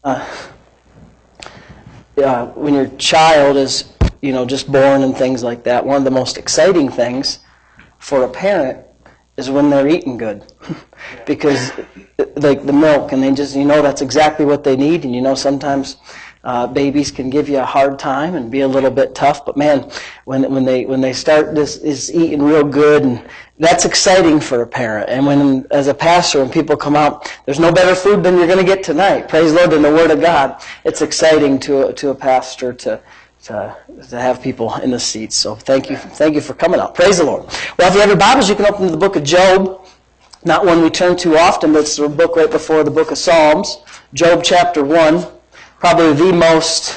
when your child is, just born and things like that, one of the most exciting things for a parent is when they're eating good. Because like the milk, and they just, that's exactly what they need. And sometimes babies can give you a hard time and be a little bit tough. But man, when they start this is eating real good, and that's exciting for a parent. And when, as a pastor, when people come out, there's no better food than you're going to get tonight. Praise the Lord, in the Word of God. It's exciting to a pastor to have people in the seats. So thank you for coming out. Praise the Lord. Well, if you have your Bibles, you can open to the book of Job. Not one we turn to often, but it's the book right before the book of Psalms. Job chapter 1. Probably the most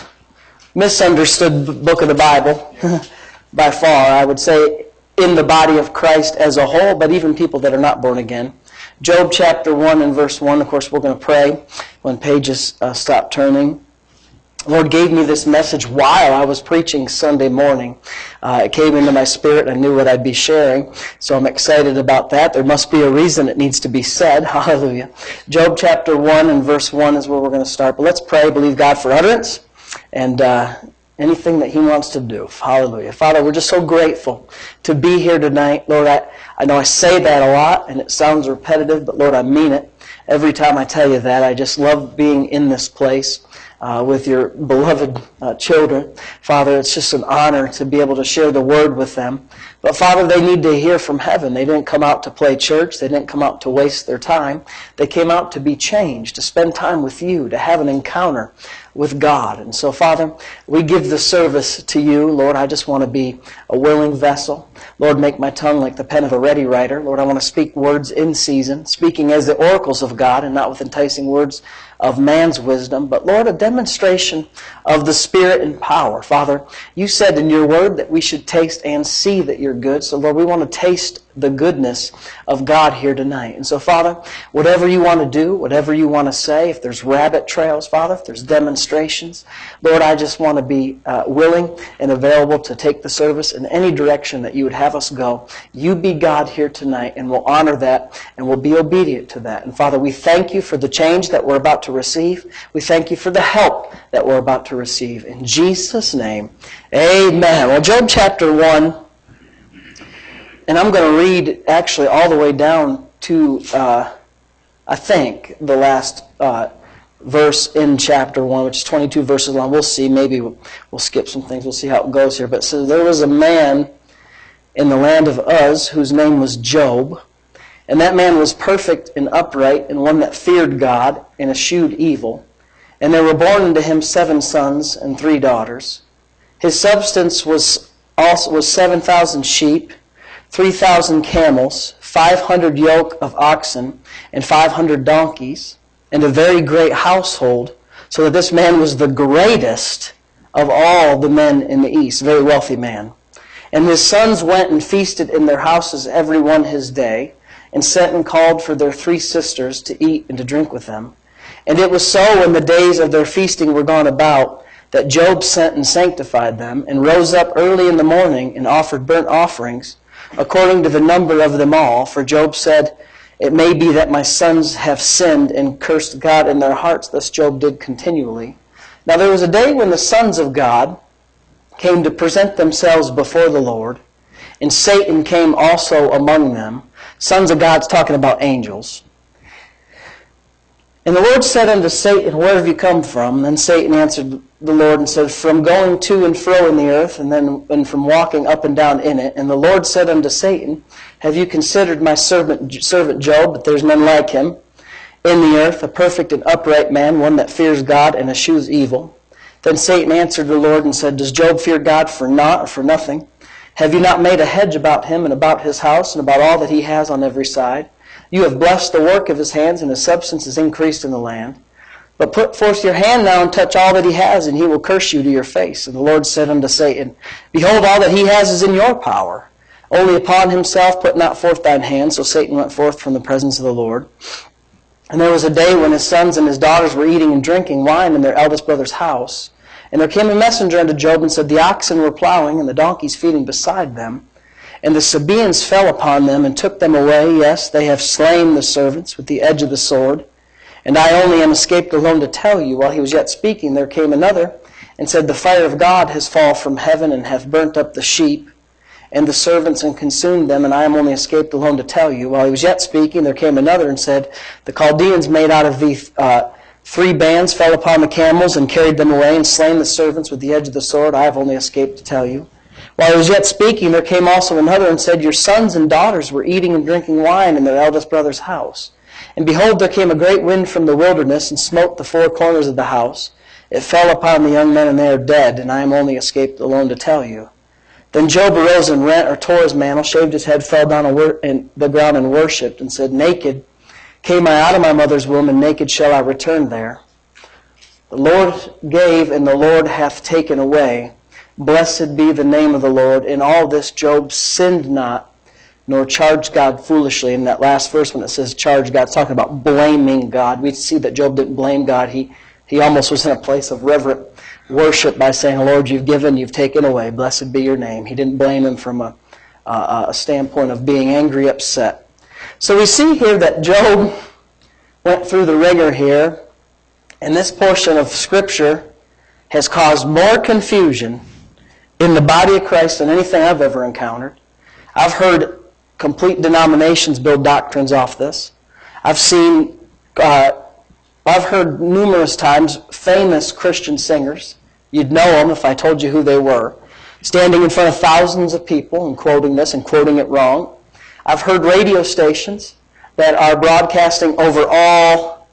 misunderstood book of the Bible by far, I would say, in the body of Christ as a whole, but even people that are not born again. Job chapter 1 and verse 1. Of course, we're going to pray when pages stop turning. The Lord gave me this message while I was preaching Sunday morning. It came into my spirit. I knew what I'd be sharing, so I'm excited about that. There must be a reason it needs to be said. Hallelujah. Job chapter 1 and verse 1 is where we're going to start. But let's pray, believe God for utterance, and anything that He wants to do. Hallelujah. Father, we're just so grateful to be here tonight. Lord, I know I say that a lot, and it sounds repetitive, but Lord, I mean it. Every time I tell you that, I just love being in this place with your beloved children. Father, it's just an honor to be able to share the Word with them. But Father, they need to hear from heaven. They didn't come out to play church. They didn't come out to waste their time. They came out to be changed, to spend time with you, to have an encounter with God. And so, Father, we give the service to you. Lord, I just want to be a willing vessel. Lord, make my tongue like the pen of a ready writer. Lord, I want to speak words in season, speaking as the oracles of God and not with enticing words of man's wisdom, but Lord, a demonstration of the Spirit and power. Father, you said in your word that we should taste and see that you're good. So Lord, we want to taste the goodness of God here tonight. And so Father, whatever you want to do, whatever you want to say, if there's rabbit trails, Father, if there's demonstrations, Lord, I just want to be willing and available to take the service in any direction that you would have us go. You be God here tonight, and we'll honor that, and we'll be obedient to that. And Father, we thank you for the change that we're about to receive. We thank you for the help that we're about to receive. In Jesus' name, amen. Well, Job chapter 1, and I'm going to read actually all the way down to, I think, the last verse in chapter 1, which is 22 verses long. We'll see. Maybe we'll skip some things. We'll see how it goes here. But so there was a man in the land of Uz whose name was Job. And that man was perfect and upright, and one that feared God and eschewed evil. And there were born unto him 7 sons and 3 daughters. His substance was 7,000 sheep, 3,000 camels, 500 yoke of oxen, and 500 donkeys, and a very great household, so that this man was the greatest of all the men in the east, a very wealthy man. And his sons went and feasted in their houses every one his day, and sent and called for their 3 sisters to eat and to drink with them. And it was so when the days of their feasting were gone about, that Job sent and sanctified them, and rose up early in the morning, and offered burnt offerings, according to the number of them all. For Job said, it may be that my sons have sinned and cursed God in their hearts. Thus Job did continually. Now there was a day when the sons of God came to present themselves before the Lord, and Satan came also among them. Sons of God's talking about angels. And the Lord said unto Satan, where have you come from? And then Satan answered the Lord and said, from going to and fro in the earth, and from walking up and down in it. And the Lord said unto Satan, have you considered my servant Job, that there's none like him in the earth, a perfect and upright man, one that fears God and eschews evil? Then Satan answered the Lord and said, does Job fear God for naught or for nothing? Have you not made a hedge about him and about his house and about all that he has on every side? You have blessed the work of his hands, and his substance is increased in the land. But put forth your hand now and touch all that he has, and he will curse you to your face. And the Lord said unto Satan, behold, all that he has is in your power. Only upon himself put not forth thine hand. So Satan went forth from the presence of the Lord. And there was a day when his sons and his daughters were eating and drinking wine in their eldest brother's house. And there came a messenger unto Job and said, the oxen were plowing, and the donkeys feeding beside them. And the Sabaeans fell upon them and took them away. Yes, they have slain the servants with the edge of the sword. And I only am escaped alone to tell you. While he was yet speaking, there came another, and said, The fire of God has fallen from heaven, and hath burnt up the sheep, and the servants, and consumed them, and I am only escaped alone to tell you. While he was yet speaking, there came another, and said, The Chaldeans made out of thee 3 bands, fell upon the camels, and carried them away, and slain the servants with the edge of the sword. I have only escaped to tell you. While he was yet speaking, there came also another, and said, Your sons and daughters were eating and drinking wine in their eldest brother's house. And behold, there came a great wind from the wilderness, and smote the 4 corners of the house. It fell upon the young men, and they are dead, and I am only escaped alone to tell you. Then Job arose and rent or tore his mantle, shaved his head, fell down on the ground and worshipped, and said, Naked came I out of my mother's womb, and naked shall I return there. The Lord gave, and the Lord hath taken away. Blessed be the name of the Lord. In all this Job sinned not, nor charged God foolishly. In that last verse when it says charge God, it's talking about blaming God. We see that Job didn't blame God. He almost was in a place of reverent worship by saying, Lord, you've given, you've taken away. Blessed be your name. He didn't blame him from a standpoint of being angry, upset. So we see here that Job went through the ringer here, and this portion of Scripture has caused more confusion in the body of Christ than anything I've ever encountered. I've heard complete denominations build doctrines off this. I've heard numerous times famous Christian singers, you'd know them if I told you who they were, standing in front of thousands of people and quoting this and quoting it wrong. I've heard radio stations that are broadcasting over all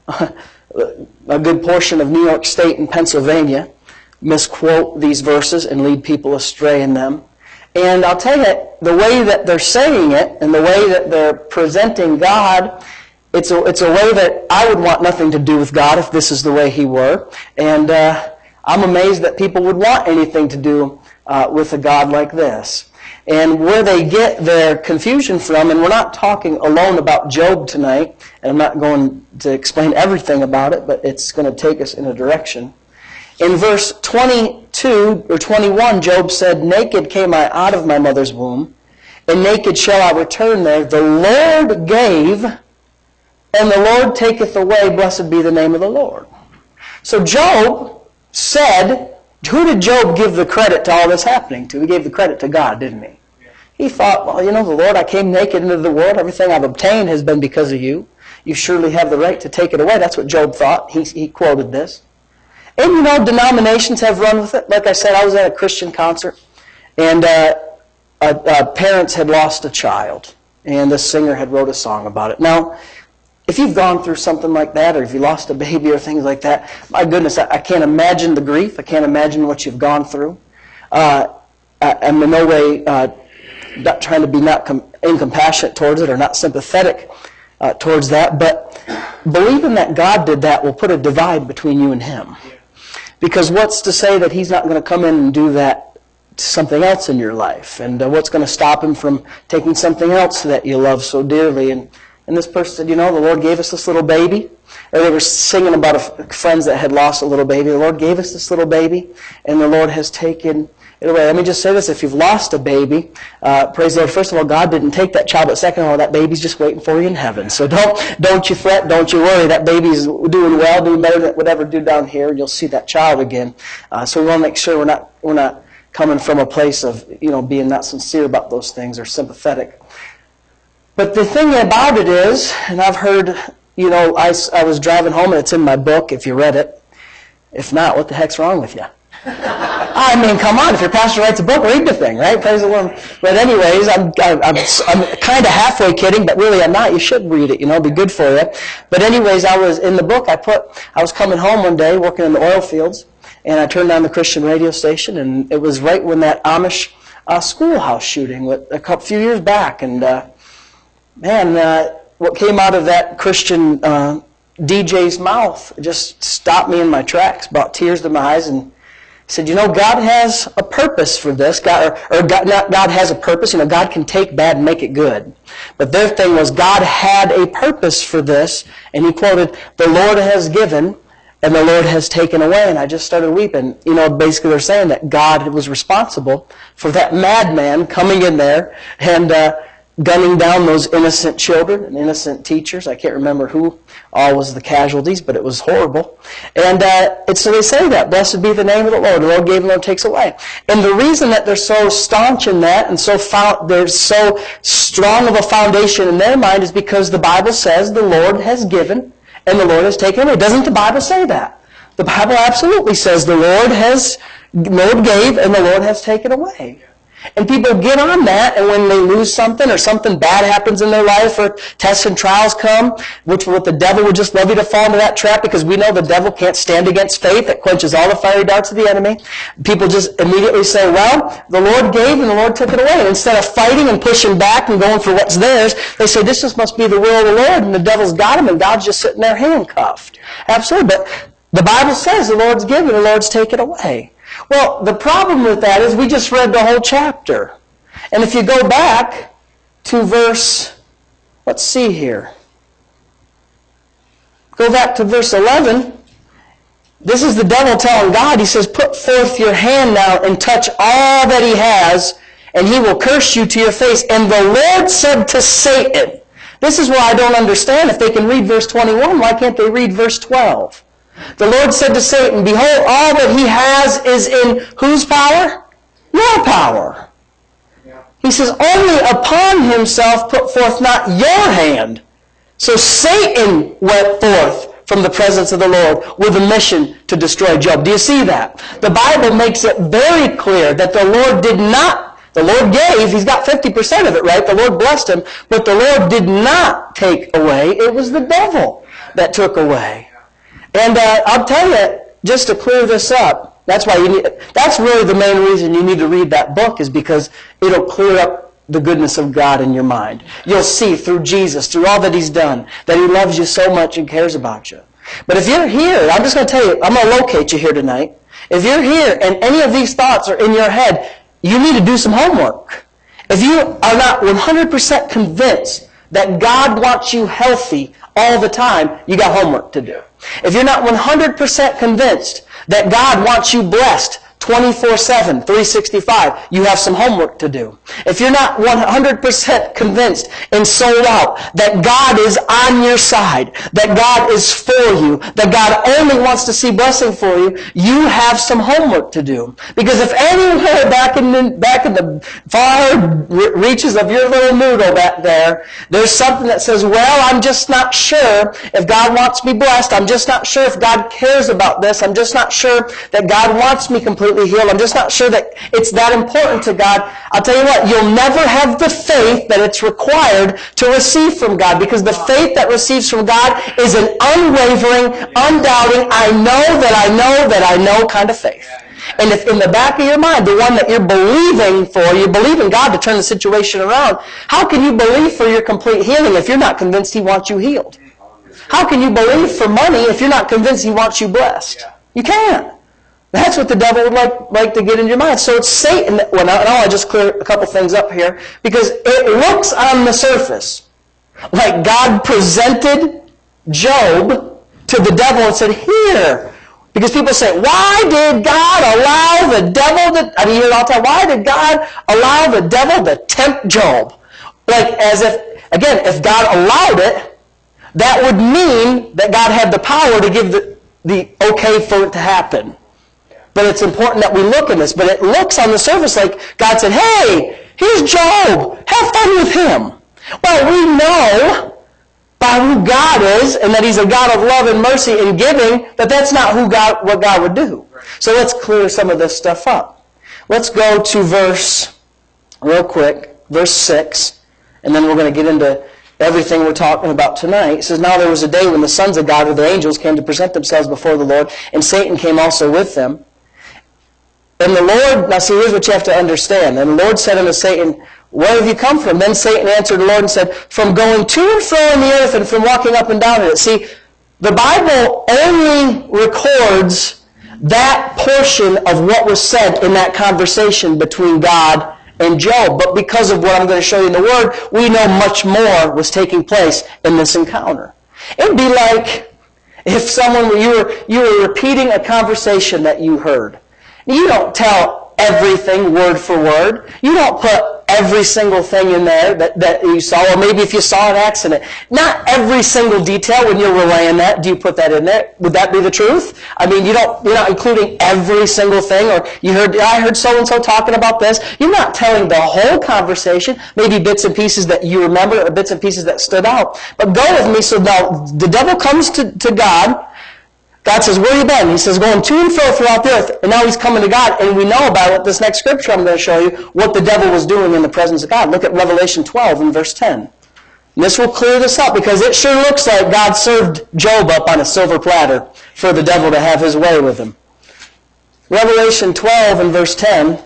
a good portion of New York State and Pennsylvania misquote these verses and lead people astray in them. And I'll tell you, the way that they're saying it and the way that they're presenting God, it's a way that I would want nothing to do with God if this is the way He were. And I'm amazed that people would want anything to do with a God like this. And where they get their confusion from, and we're not talking alone about Job tonight, and I'm not going to explain everything about it, but it's going to take us in a direction. In verse 22 or 21, Job said, Naked came I out of my mother's womb, and naked shall I return there. The Lord gave, and the Lord taketh away. Blessed be the name of the Lord. So Job said, who did Job give the credit to all this happening to? He gave the credit to God, didn't he? He thought, well, the Lord, I came naked into the world. Everything I've obtained has been because of you. You surely have the right to take it away. That's what Job thought. He quoted this. And denominations have run with it. Like I said, I was at a Christian concert, and parents had lost a child, and the singer had wrote a song about it. Now, if you've gone through something like that, or if you lost a baby or things like that, my goodness, I can't imagine the grief. I can't imagine what you've gone through. I'm in no way not trying to be incompassionate towards it or not sympathetic towards that, but believing that God did that will put a divide between you and Him. Because what's to say that He's not going to come in and do that to something else in your life? And what's going to stop Him from taking something else that you love so dearly? And this person said, the Lord gave us this little baby. Or they were singing about friends that had lost a little baby. The Lord gave us this little baby, and the Lord has taken it away. Let me just say this. If you've lost a baby, praise the Lord. First of all, God didn't take that child, but second of all, that baby's just waiting for you in heaven. So don't you fret, don't you worry. That baby's doing well, doing better than it would ever do down here, and you'll see that child again. So we want to make sure we're not coming from a place of being not sincere about those things or sympathetic. But the thing about it is, and I've heard, I was driving home, and it's in my book if you read it. If not, what the heck's wrong with you? I mean, come on, if your pastor writes a book, read the thing, right? Praise the Lord. But anyways, I'm kind of halfway kidding, but really I'm not. You should read it, be good for you. But anyways, I was in the book, I was coming home one day, working in the oil fields, and I turned on the Christian radio station, and it was right when that Amish schoolhouse shooting, a few years back, and what came out of that Christian DJ's mouth just stopped me in my tracks, brought tears to my eyes, and said, God has a purpose for this. God has a purpose. God can take bad and make it good. But their thing was God had a purpose for this, and he quoted, the Lord has given, and the Lord has taken away. And I just started weeping. Basically they're saying that God was responsible for that madman coming in there and gunning down those innocent children and innocent teachers. I can't remember who all was the casualties, but it was horrible. And so they say that, blessed be the name of the Lord. The Lord gave and the Lord takes away. And the reason that they're so staunch in that and they're so strong of a foundation in their mind is because the Bible says the Lord has given and the Lord has taken away. Doesn't the Bible say that? The Bible absolutely says the Lord gave and the Lord has taken away. And people get on that, and when they lose something or something bad happens in their life or tests and trials come, which what the devil would just love you to fall into that trap because we know the devil can't stand against faith. It quenches all the fiery darts of the enemy. People just immediately say, well, the Lord gave and the Lord took it away. And instead of fighting and pushing back and going for what's theirs, they say this just must be the will of the Lord, and the devil's got him, and God's just sitting there handcuffed. Absolutely. But the Bible says the Lord's given, the Lord's taken away. Well, the problem with that is we just read the whole chapter. And if you go back to verse, let's see here. Go back to verse 11. This is the devil telling God, he says, put forth your hand now and touch all that he has, and he will curse you to your face. And the Lord said to Satan, this is where I don't understand. If they can read verse 21, why can't they read verse 12? The Lord said to Satan, behold, all that he has is in whose power? Your power. He says, only upon himself put forth not your hand. So Satan went forth from the presence of the Lord with a mission to destroy Job. Do you see that? The Bible makes it very clear that the Lord did not, the Lord gave, he's got 50% of it, right? The Lord blessed him, but the Lord did not take away. It was the devil that took away. And I'll tell you, just to clear this up, that's really the main reason you need to read that book, is because it'll clear up the goodness of God in your mind. You'll see through Jesus, through all that he's done, that he loves you so much and cares about you. But if you're here, I'm just going to tell you, I'm going to locate you here tonight. If you're here and any of these thoughts are in your head, you need to do some homework. If you are not 100% convinced that God wants you healthy all the time, you got homework to do. If you're not 100% convinced that God wants you blessed 24/7, 365, you have some homework to do. If you're not 100% convinced and sold out that God is on your side, that God is for you, that God only wants to see blessing for you, you have some homework to do. Because if anywhere back in the far reaches of your little noodle back there, there's something that says, well, I'm just not sure if God wants me blessed. I'm just not sure if God cares about this. I'm just not sure that God wants me completely healed. I'm just not sure that it's that important to God. I'll tell you what, you'll never have the faith that it's required to receive from God, because the faith that receives from God is an unwavering, undoubting, I know that I know that I know kind of faith. And if in the back of your mind, the one that you're believing for, you believe in God to turn the situation around, how can you believe for your complete healing if you're not convinced he wants you healed? How can you believe for money if you're not convinced he wants you blessed? You can't. That's what the devil would like to get in your mind. So it's Satan. Well, now I'll just clear a couple things up here, because it looks on the surface like God presented Job to the devil and said, here. Because people say, why did God allow the devil to, I mean, you hear it all the time, why did God allow the devil to tempt Job? Like as if, again, if God allowed it, that would mean that God had the power to give the okay for it to happen. But it's important that we look at this. But it looks on the surface like God said, hey, here's Job. Have fun with him. Well, we know by who God is, and that he's a God of love and mercy and giving, that that's not what God would do. So let's clear some of this stuff up. Let's go to real quick, verse 6, and then we're going to get into everything we're talking about tonight. It says, now there was a day when the sons of God with their angels came to present themselves before the Lord, and Satan came also with them. And the Lord, now see, here's what you have to understand. And the Lord said unto Satan, where have you come from? Then Satan answered the Lord and said, from going to and fro in the earth and from walking up and down in it. See, the Bible only records that portion of what was said in that conversation between God and Job. But because of what I'm going to show you in the Word, we know much more was taking place in this encounter. It would be like if you were repeating a conversation that you heard. You don't tell everything word for word. You don't put every single thing in there that you saw, or maybe if you saw an accident. Not every single detail when you're relaying that, do you put that in there? Would that be the truth? I mean, you're not including every single thing, or I heard so-and-so talking about this. You're not telling the whole conversation, maybe bits and pieces that you remember, or bits and pieces that stood out. But go with me. So now the devil comes to God. God says, where have you been? He says, going to and fro throughout the earth. And now he's coming to God. And we know about it. This next scripture I'm going to show you what the devil was doing in the presence of God. Look at Revelation 12 and verse 10. And this will clear this up, because it sure looks like God served Job up on a silver platter for the devil to have his way with him. Revelation 12 and verse 10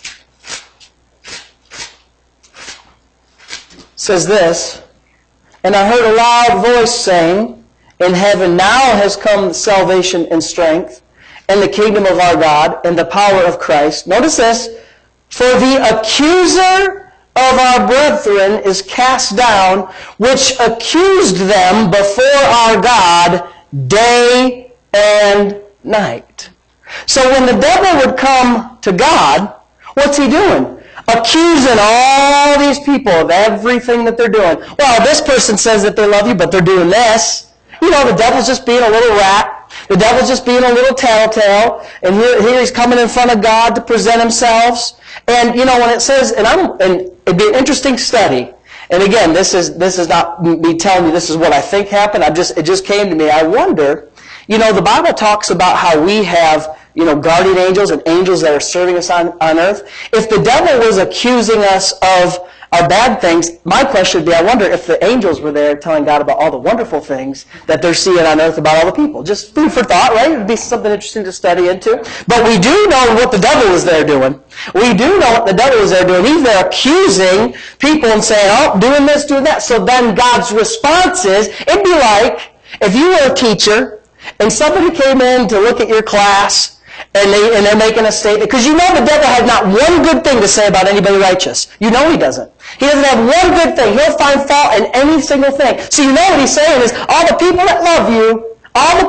says this, and I heard a loud voice saying, in heaven now has come salvation and strength, and the kingdom of our God, and the power of Christ. Notice this, for the accuser of our brethren is cast down, which accused them before our God day and night. So when the devil would come to God, what's he doing? Accusing all these people of everything that they're doing. Well, this person says that they love you, but they're doing this. You know, the devil's just being a little rat. The devil's just being a little tattletale. And here he's coming in front of God to present himself. And, you know, when it says, and it'd be an interesting study. And again, this is not me telling you this is what I think happened. It just came to me. I wonder, you know, the Bible talks about how we have, you know, guardian angels and angels that are serving us on earth. If the devil was accusing us of our bad things, my question would be, I wonder if the angels were there telling God about all the wonderful things that they're seeing on earth about all the people. Just food for thought, right? It would be something interesting to study into. But we do know what the devil is there doing. We do know what the devil is there doing. He's there accusing people and saying, oh, doing this, doing that. So then God's response is, it'd be like if you were a teacher and somebody came in to look at your class, and they're making a statement. Because you know the devil has not one good thing to say about anybody righteous. You know he doesn't. He doesn't have one good thing. He'll find fault in any single thing. So you know what he's saying is, all the people that love you,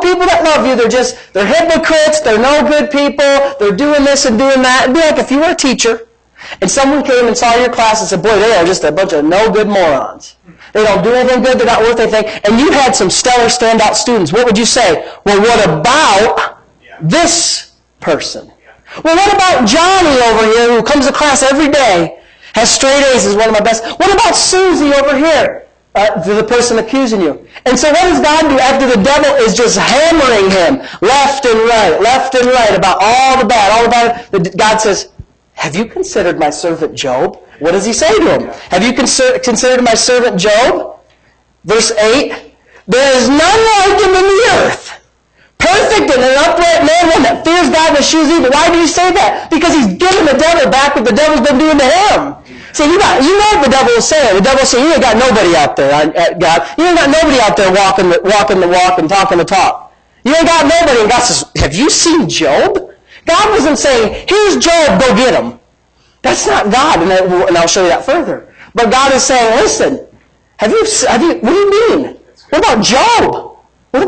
they're hypocrites, they're no good people, they're doing this and doing that. It'd be like if you were a teacher, and someone came and saw your class and said, boy, they are just a bunch of no good morons. They don't do anything good, they're not worth anything. And you had some stellar standout students. What would you say? Well, what about this person? Well, what about Johnny over here who comes to class every day, has straight A's, is one of my best? What about Susie over here? The person accusing you. And so what does God do after the devil is just hammering him left and right about all the bad, God says, have you considered my servant Job? What does he say to him? Have you considered my servant Job? Verse 8, there is none like him in the earth, perfect and an upright man, one that fears God and eschews evil. Why do you say that? Because he's giving the devil back what the devil's been doing to him. See, you know what the devil is saying. The devil is saying, you ain't got nobody out there, God. You ain't got nobody out there walking the walk and talking the talk. You ain't got nobody. And God says, have you seen Job? God wasn't saying, here's Job, go get him. That's not God, and I'll show you that further. But God is saying, listen, have you, what do you mean? What about Job?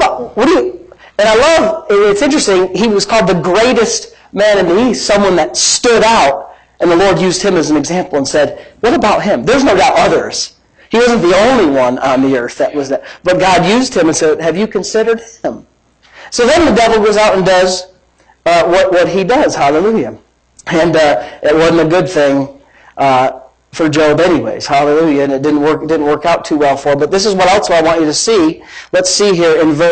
And I love, it's interesting, he was called the greatest man in the East, someone that stood out, and the Lord used him as an example and said, what about him? There's no doubt others. He wasn't the only one on the earth that was that. But God used him and said, have you considered him? So then the devil goes out and does what he does. Hallelujah. And it wasn't a good thing for Job anyways. Hallelujah. And it didn't work out too well for him. But this is what else I want you to see. Let's see here in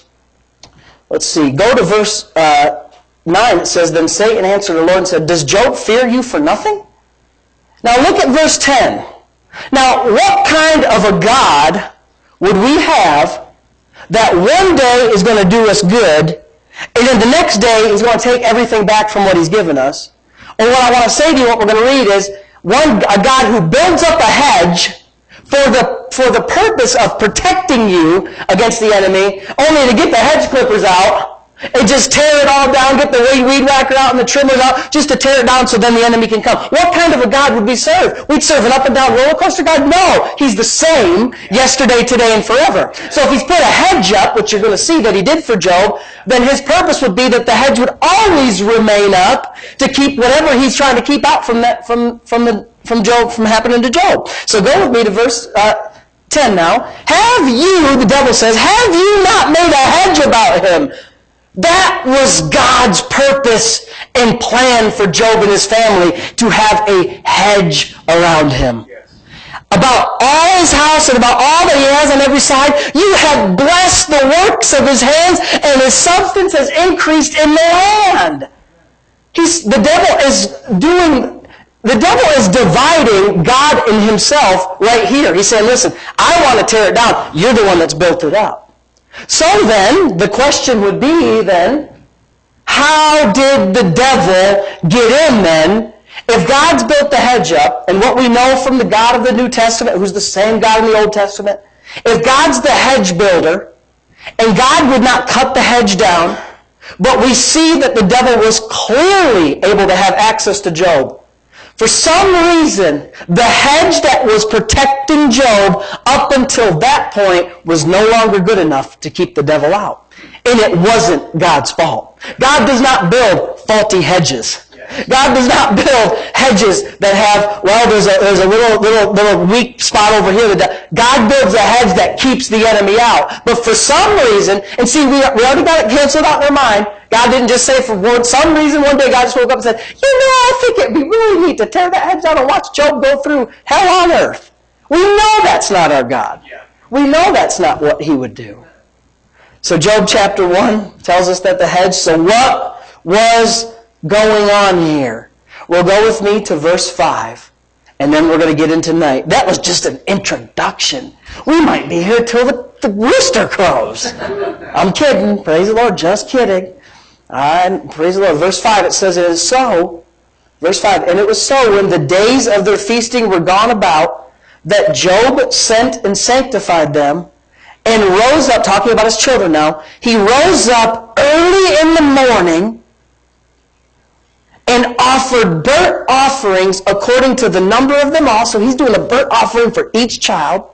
go to verse 9. It says, then Satan answered the Lord and said, does Job fear you for nothing? Now look at verse 10. Now what kind of a God would we have that one day is going to do us good, and then the next day he's going to take everything back from what he's given us? And what I want to say to you, what we're going to read is, a God who builds up a hedge for the purpose of protecting you against the enemy, only to get the hedge clippers out and just tear it all down, get the weed whacker out and the trimmers out, just to tear it down so then the enemy can come. What kind of a God would we serve? We'd serve an up and down roller coaster God? No. He's the same yesterday, today, and forever. So if he's put a hedge up, which you're going to see that he did for Job, then his purpose would be that the hedge would always remain up to keep whatever he's trying to keep out from the from happening to Job. So go with me to verse 10 now. Have you, the devil says, have you not made a hedge about him? That was God's purpose and plan for Job and his family, to have a hedge around him. Yes. About all his house and about all that he has on every side, you have blessed the works of his hands, and his substance has increased in the land. The devil is dividing God and himself right here. He's saying, listen, I want to tear it down. You're the one that's built it up. So then, the question would be then, how did the devil get in then? If God's built the hedge up, and what we know from the God of the New Testament, who's the same God in the Old Testament, if God's the hedge builder, and God would not cut the hedge down, but we see that the devil was clearly able to have access to Job. For some reason, the hedge that was protecting Job up until that point was no longer good enough to keep the devil out. And it wasn't God's fault. God does not build faulty hedges. God does not build hedges that have, well, there's a little weak spot over here. God builds a hedge that keeps the enemy out. But for some reason, and see, we already got it canceled out in our mind. God didn't just say for some reason one day God just woke up and said, I think it'd be really neat to tear that hedge down and watch Job go through hell on earth. We know that's not our God. We know that's not what he would do. So Job chapter 1 tells us that the hedge, so what was going on here? Well, go with me to verse 5, and then we're going to get into night. That was just an introduction. We might be here till the rooster crows. I'm kidding. Praise the Lord. Just kidding. Praise the Lord. Verse 5, it says, it is so. Verse 5, and it was so when the days of their feasting were gone about, that Job sent and sanctified them, and rose up, talking about his children now, he rose up early in the morning and offered burnt offerings according to the number of them all. So he's doing a burnt offering for each child.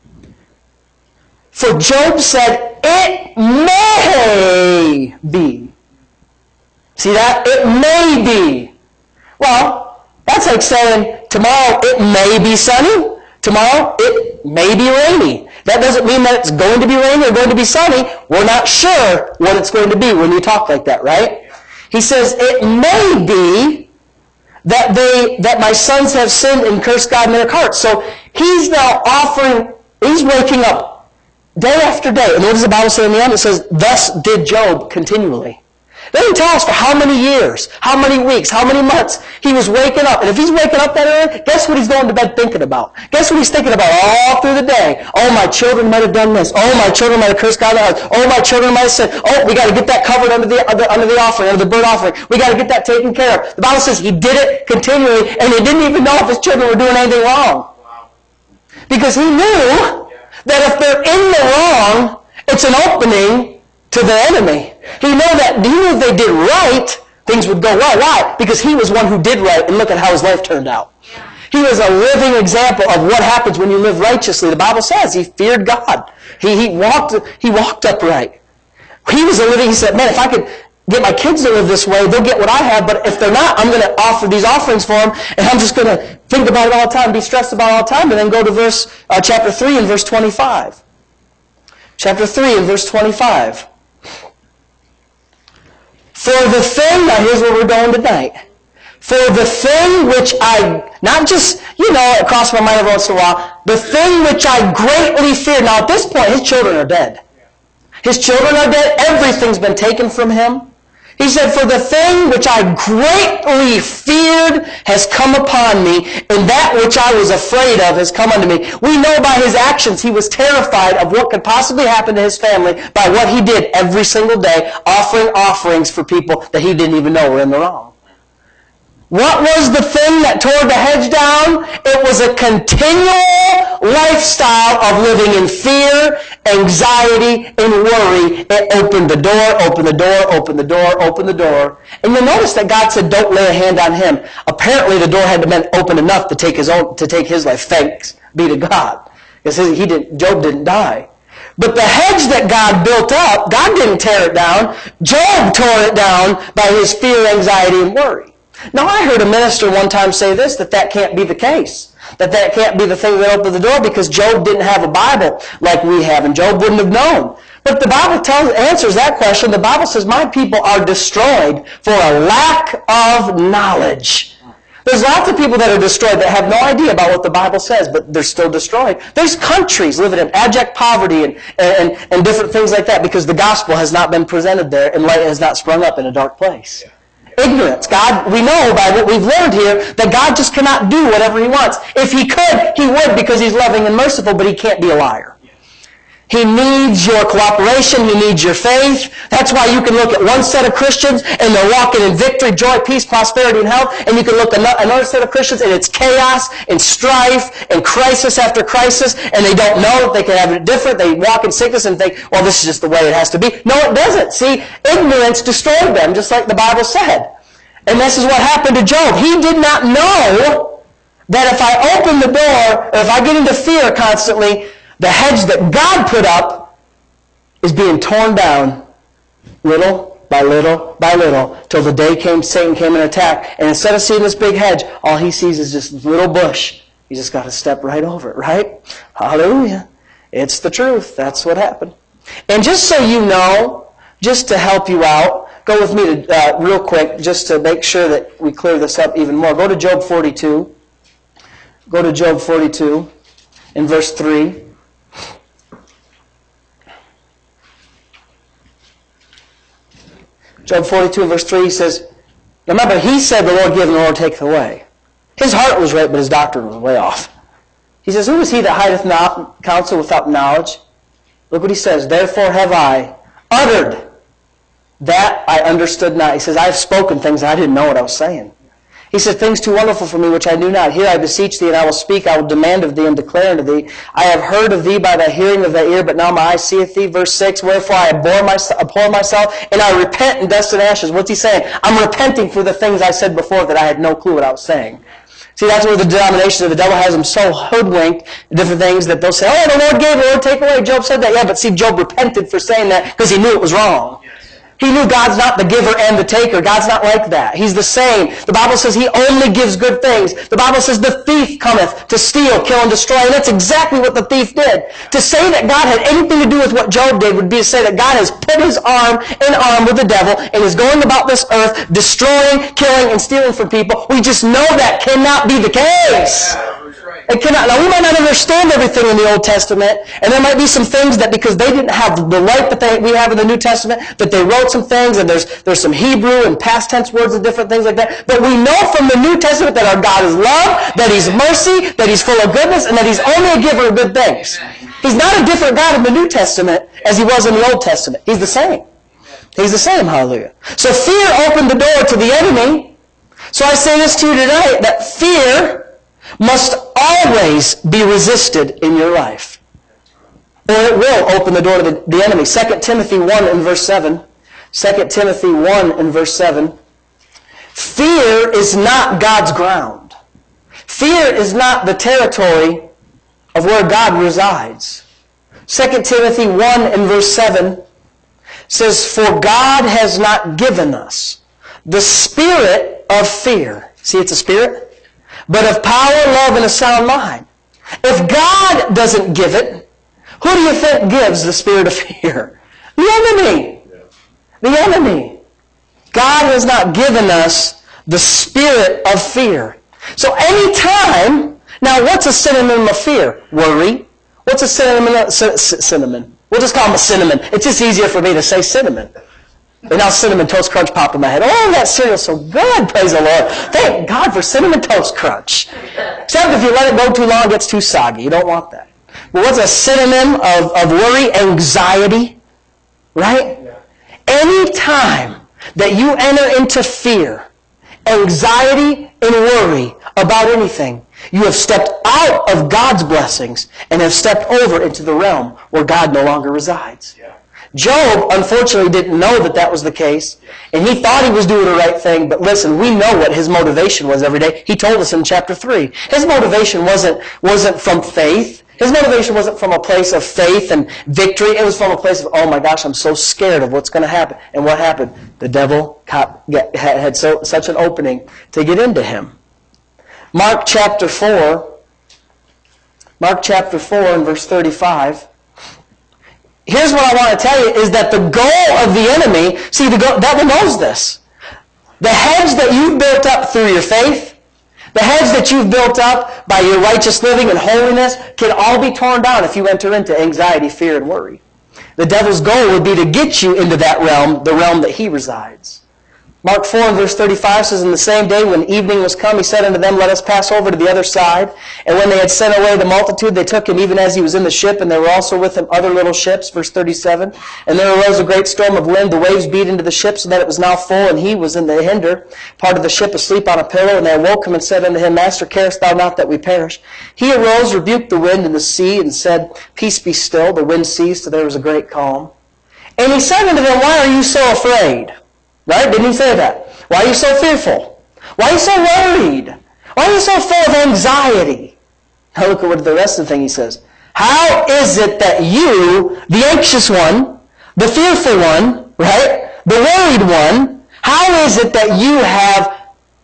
For Job said, it may be. See that? It may be. Well, that's like saying, tomorrow it may be sunny. Tomorrow it may be rainy. That doesn't mean that it's going to be rainy or going to be sunny. We're not sure what it's going to be when you talk like that, right? He says, it may be that my sons have sinned and cursed God in their hearts. So he's now he's waking up day after day. And what does the Bible say in the end? It says, thus did Job continually. They didn't tell us for how many years, how many weeks, how many months he was waking up. And if he's waking up that early, guess what he's going to bed thinking about? Guess what he's thinking about all through the day? Oh, my children might have done this. Oh, my children might have cursed God in their hearts. Oh, my children might have said, oh, we got to get that covered under the offering, under the burnt offering. We got to get that taken care of. The Bible says he did it continually, and he didn't even know if his children were doing anything wrong. Because he knew that if they're in the wrong, it's an opening to the enemy. He knew if they did right, things would go well. Why? Because he was one who did right, and look at how his life turned out. He was a living example of what happens when you live righteously. The Bible says he feared God. He walked upright. He said, man, if I could get my kids to live this way, they'll get what I have, but if they're not, I'm going to offer these offerings for them, and I'm just going to think about it all the time, be stressed about it all the time, and then go to chapter 3 and verse 25. Chapter 3 and verse 25. For the thing, now here's where we're going tonight. For the thing which not just, it crossed my mind every once in a while, the thing which I greatly feared. Now at this point, his children are dead. His children are dead. Everything's been taken from him. He said, for the thing which I greatly feared has come upon me, and that which I was afraid of has come unto me. We know by his actions he was terrified of what could possibly happen to his family by what he did every single day, offering offerings for people that he didn't even know were in the wrong. What was the thing that tore the hedge down? It was a continual lifestyle of living in fear, anxiety, and worry. It opened the door, opened the door, opened the door, opened the door. And you'll notice that God said, don't lay a hand on him. Apparently the door had to been open enough to take his life. Thanks be to God. Because Job didn't die. But the hedge that God built up, God didn't tear it down. Job tore it down by his fear, anxiety, and worry. Now, I heard a minister one time say this, that can't be the case. That can't be the thing that opened the door because Job didn't have a Bible like we have, and Job wouldn't have known. But the Bible answers that question. The Bible says, my people are destroyed for a lack of knowledge. There's lots of people that are destroyed that have no idea about what the Bible says, but they're still destroyed. There's countries living in abject poverty and different things like that because the gospel has not been presented there and light has not sprung up in a dark place. Ignorance. God, we know by what we've learned here that God just cannot do whatever He wants. If He could, He would because He's loving and merciful, but He can't be a liar. He needs your cooperation. He needs your faith. That's why you can look at one set of Christians and they're walking in victory, joy, peace, prosperity, and health. And you can look at another set of Christians and it's chaos and strife and crisis after crisis. And they don't know that they can have it different. They walk in sickness and think, well, this is just the way it has to be. No, it doesn't. See, ignorance destroyed them, just like the Bible said. And this is what happened to Job. He did not know that if I open the door, or if I get into fear constantly, the hedge that God put up is being torn down little by little by little till the day Satan came and attacked. And instead of seeing this big hedge, all he sees is just this little bush. He just got to step right over it, right? Hallelujah. It's the truth. That's what happened. And just so you know, just to help you out, go with me to real quick, just to make sure that we clear this up even more. Go to Job 42. Go to Job 42 in verse 3. Job 42 verse 3 says, remember, he said, the Lord give and the Lord taketh away. His heart was right, but his doctrine was way off. He says, who is he that hideth counsel without knowledge? Look what he says, therefore have I uttered that I understood not. He says, I have spoken things I didn't know what I was saying. He said, things too wonderful for me which I knew not. Here I beseech thee, and I will speak. I will demand of thee and declare unto thee. I have heard of thee by the hearing of thy ear, but now my eye seeth thee. Verse 6, wherefore I abhor myself, and I repent in dust and ashes. What's he saying? I'm repenting for the things I said before that I had no clue what I was saying. See, that's where the denomination of the devil has them so hoodwinked, different things that they'll say, oh, the Lord gave, the Lord take away. Job said that. Yeah, but see, Job repented for saying that because he knew it was wrong. He knew God's not the giver and the taker. God's not like that. He's the same. The Bible says He only gives good things. The Bible says the thief cometh to steal, kill, and destroy. And that's exactly what the thief did. To say that God had anything to do with what Job did would be to say that God has put His arm in arm with the devil and is going about this earth destroying, killing, and stealing from people. We just know that cannot be the case. It cannot. Now, we might not understand everything in the Old Testament, and there might be some things that because they didn't have the light that we have in the New Testament, that they wrote some things, and there's some Hebrew and past tense words and different things like that. But we know from the New Testament that our God is love, that He's mercy, that He's full of goodness, and that He's only a giver of good things. He's not a different God in the New Testament as He was in the Old Testament. He's the same. He's the same, hallelujah. So fear opened the door to the enemy. So I say this to you tonight, that fear must always be resisted in your life, or it will open the door to the enemy. 2 Timothy 1 and verse 7. 2 Timothy 1 and verse 7. Fear is not God's ground. Fear is not the territory of where God resides. 2 Timothy 1 and verse 7 says, for God has not given us the spirit of fear. See, it's a spirit? But of power, love, and a sound mind. If God doesn't give it, who do you think gives the spirit of fear? The enemy. The enemy. God has not given us the spirit of fear. So anytime, now what's a synonym of fear? Worry. What's a synonym? Cinnamon. We'll just call them a cinnamon. It's just easier for me to say cinnamon. And now Cinnamon Toast Crunch popped in my head. Oh, that cereal's so good, praise the Lord. Thank God for Cinnamon Toast Crunch. Except if you let it go too long, it gets too soggy. You don't want that. But what's a synonym of worry? Anxiety. Right? Any time that you enter into fear, anxiety, and worry about anything, you have stepped out of God's blessings and have stepped over into the realm where God no longer resides. Job, unfortunately, didn't know that that was the case, and he thought he was doing the right thing, but listen, we know what his motivation was every day. He told us in chapter 3. His motivation wasn't from faith. His motivation wasn't from a place of faith and victory. It was from a place of, oh my gosh, I'm so scared of what's going to happen. And what happened? The devil had such an opening to get into him. Mark chapter 4 and verse 35. Here's what I want to tell you is that the goal of the enemy, see, the devil knows this. The hedge that you've built up through your faith, the hedge that you've built up by your righteous living and holiness can all be torn down if you enter into anxiety, fear, and worry. The devil's goal would be to get you into that realm, the realm that he resides. Mark 4 and verse 35 says, "In the same day when evening was come, he said unto them, Let us pass over to the other side. And when they had sent away the multitude, they took him even as he was in the ship, and there were also with him other little ships." Verse 37, "And there arose a great storm of wind, the waves beat into the ship, so that it was now full, and he was in the hinder part of the ship asleep on a pillow. And they awoke him and said unto him, Master, carest thou not that we perish? He arose, rebuked the wind and the sea, and said, Peace, be still. The wind ceased, so there was a great calm. And he said unto them, Why are you so afraid?" Right? Didn't he say that? Why are you so fearful? Why are you so worried? Why are you so full of anxiety? Now look at what the rest of the thing he says. How is it that you, the anxious one, the fearful one, right? The worried one, how is it that you have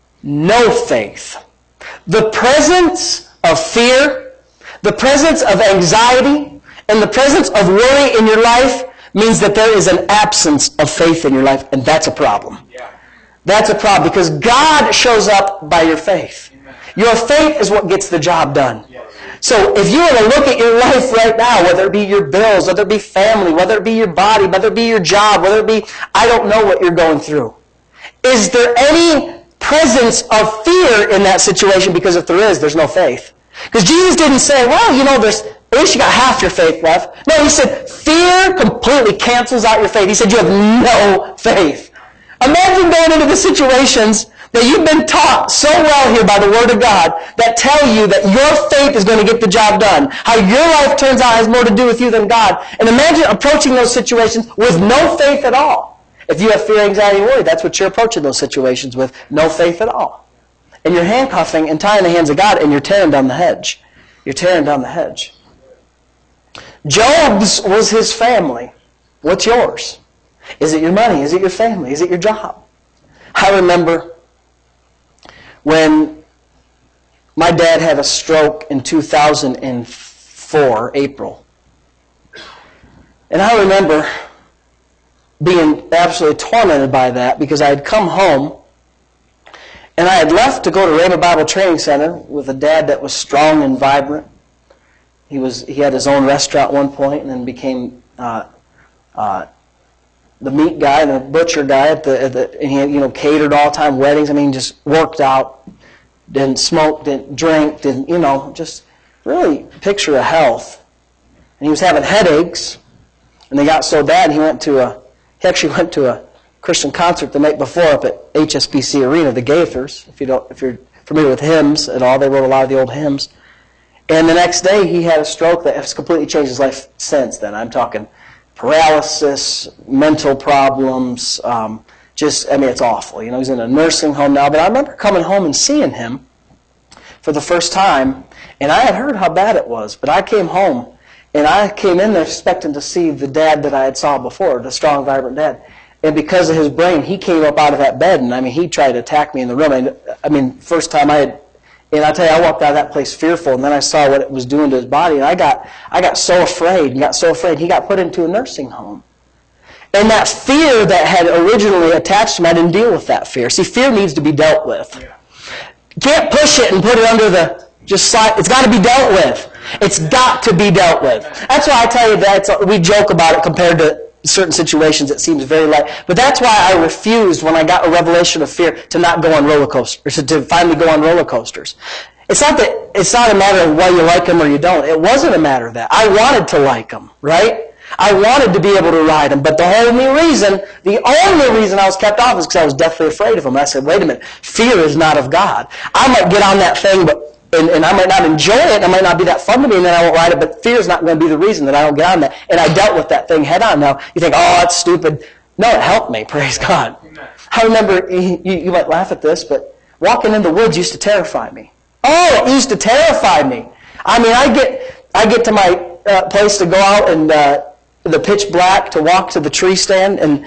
no faith? The presence of fear, the presence of anxiety, and the presence of worry in your life means that there is an absence of faith in your life, and that's a problem. Yeah. That's a problem because God shows up by your faith. Amen. Your faith is what gets the job done. Yes. So if you were to look at your life right now, whether it be your bills, whether it be family, whether it be your body, whether it be your job, whether it be, I don't know what you're going through. Is there any presence of fear in that situation? Because if there is, there's no faith. Because Jesus didn't say, well, you know, at least you got half your faith left. No, he said, fear completely cancels out your faith. He said, you have no faith. Imagine going into the situations that you've been taught so well here by the Word of God that tell you that your faith is going to get the job done. How your life turns out has more to do with you than God. And imagine approaching those situations with no faith at all. If you have fear, anxiety, and worry, that's what you're approaching those situations with, no faith at all. And you're handcuffing and tying the hands of God, and you're tearing down the hedge. You're tearing down the hedge. Job's was his family. What's yours? Is it your money? Is it your family? Is it your job? I remember when my dad had a stroke in 2004, April. And I remember being absolutely tormented by that because I had come home and I had left to go to Rhema Bible Training Center with a dad that was strong and vibrant. He had his own restaurant at one point and then became the meat guy and the butcher guy and he catered all the time, weddings. I mean, just worked out, didn't smoke, didn't drink, just really picture of health. And he was having headaches, and they got so bad he actually went to a Christian concert the night before up at HSBC Arena, the Gaithers. If you're familiar with hymns at all, they wrote a lot of the old hymns. And the next day he had a stroke that has completely changed his life since then. I'm talking paralysis, mental problems, it's awful. He's in a nursing home now. But I remember coming home and seeing him for the first time, and I had heard how bad it was. But I came home, and I came in there expecting to see the dad that I had saw before, the strong, vibrant dad. And because of his brain, he came up out of that bed, and he tried to attack me in the room. First time and I tell you, I walked out of that place fearful, and then I saw what it was doing to his body, and I got so afraid, he got put into a nursing home. And that fear that had originally attached to him, I didn't deal with that fear. See, fear needs to be dealt with. You can't push it and put it under it's got to be dealt with. It's got to be dealt with. That's why I tell you that we joke about it compared to certain situations. It seems very light. But that's why I refused when I got a revelation of fear to not go on roller coasters, to finally go on roller coasters. It's not a matter of whether you like them or you don't. It wasn't a matter of that. I wanted to like them, right? I wanted to be able to ride them. But the only reason I was kept off is because I was deathly afraid of them. I said, wait a minute, fear is not of God. I might get on that thing, and I might not enjoy it, and it might not be that fun to me, and then I won't ride it, but fear is not going to be the reason that I don't get on that. And I dealt with that thing head on. Now, you think, oh, that's stupid. No, it helped me, praise God. I remember, you might laugh at this, but walking in the woods used to terrify me. Oh, it used to terrify me. I I get to my place to go out and the pitch black to walk to the tree stand, and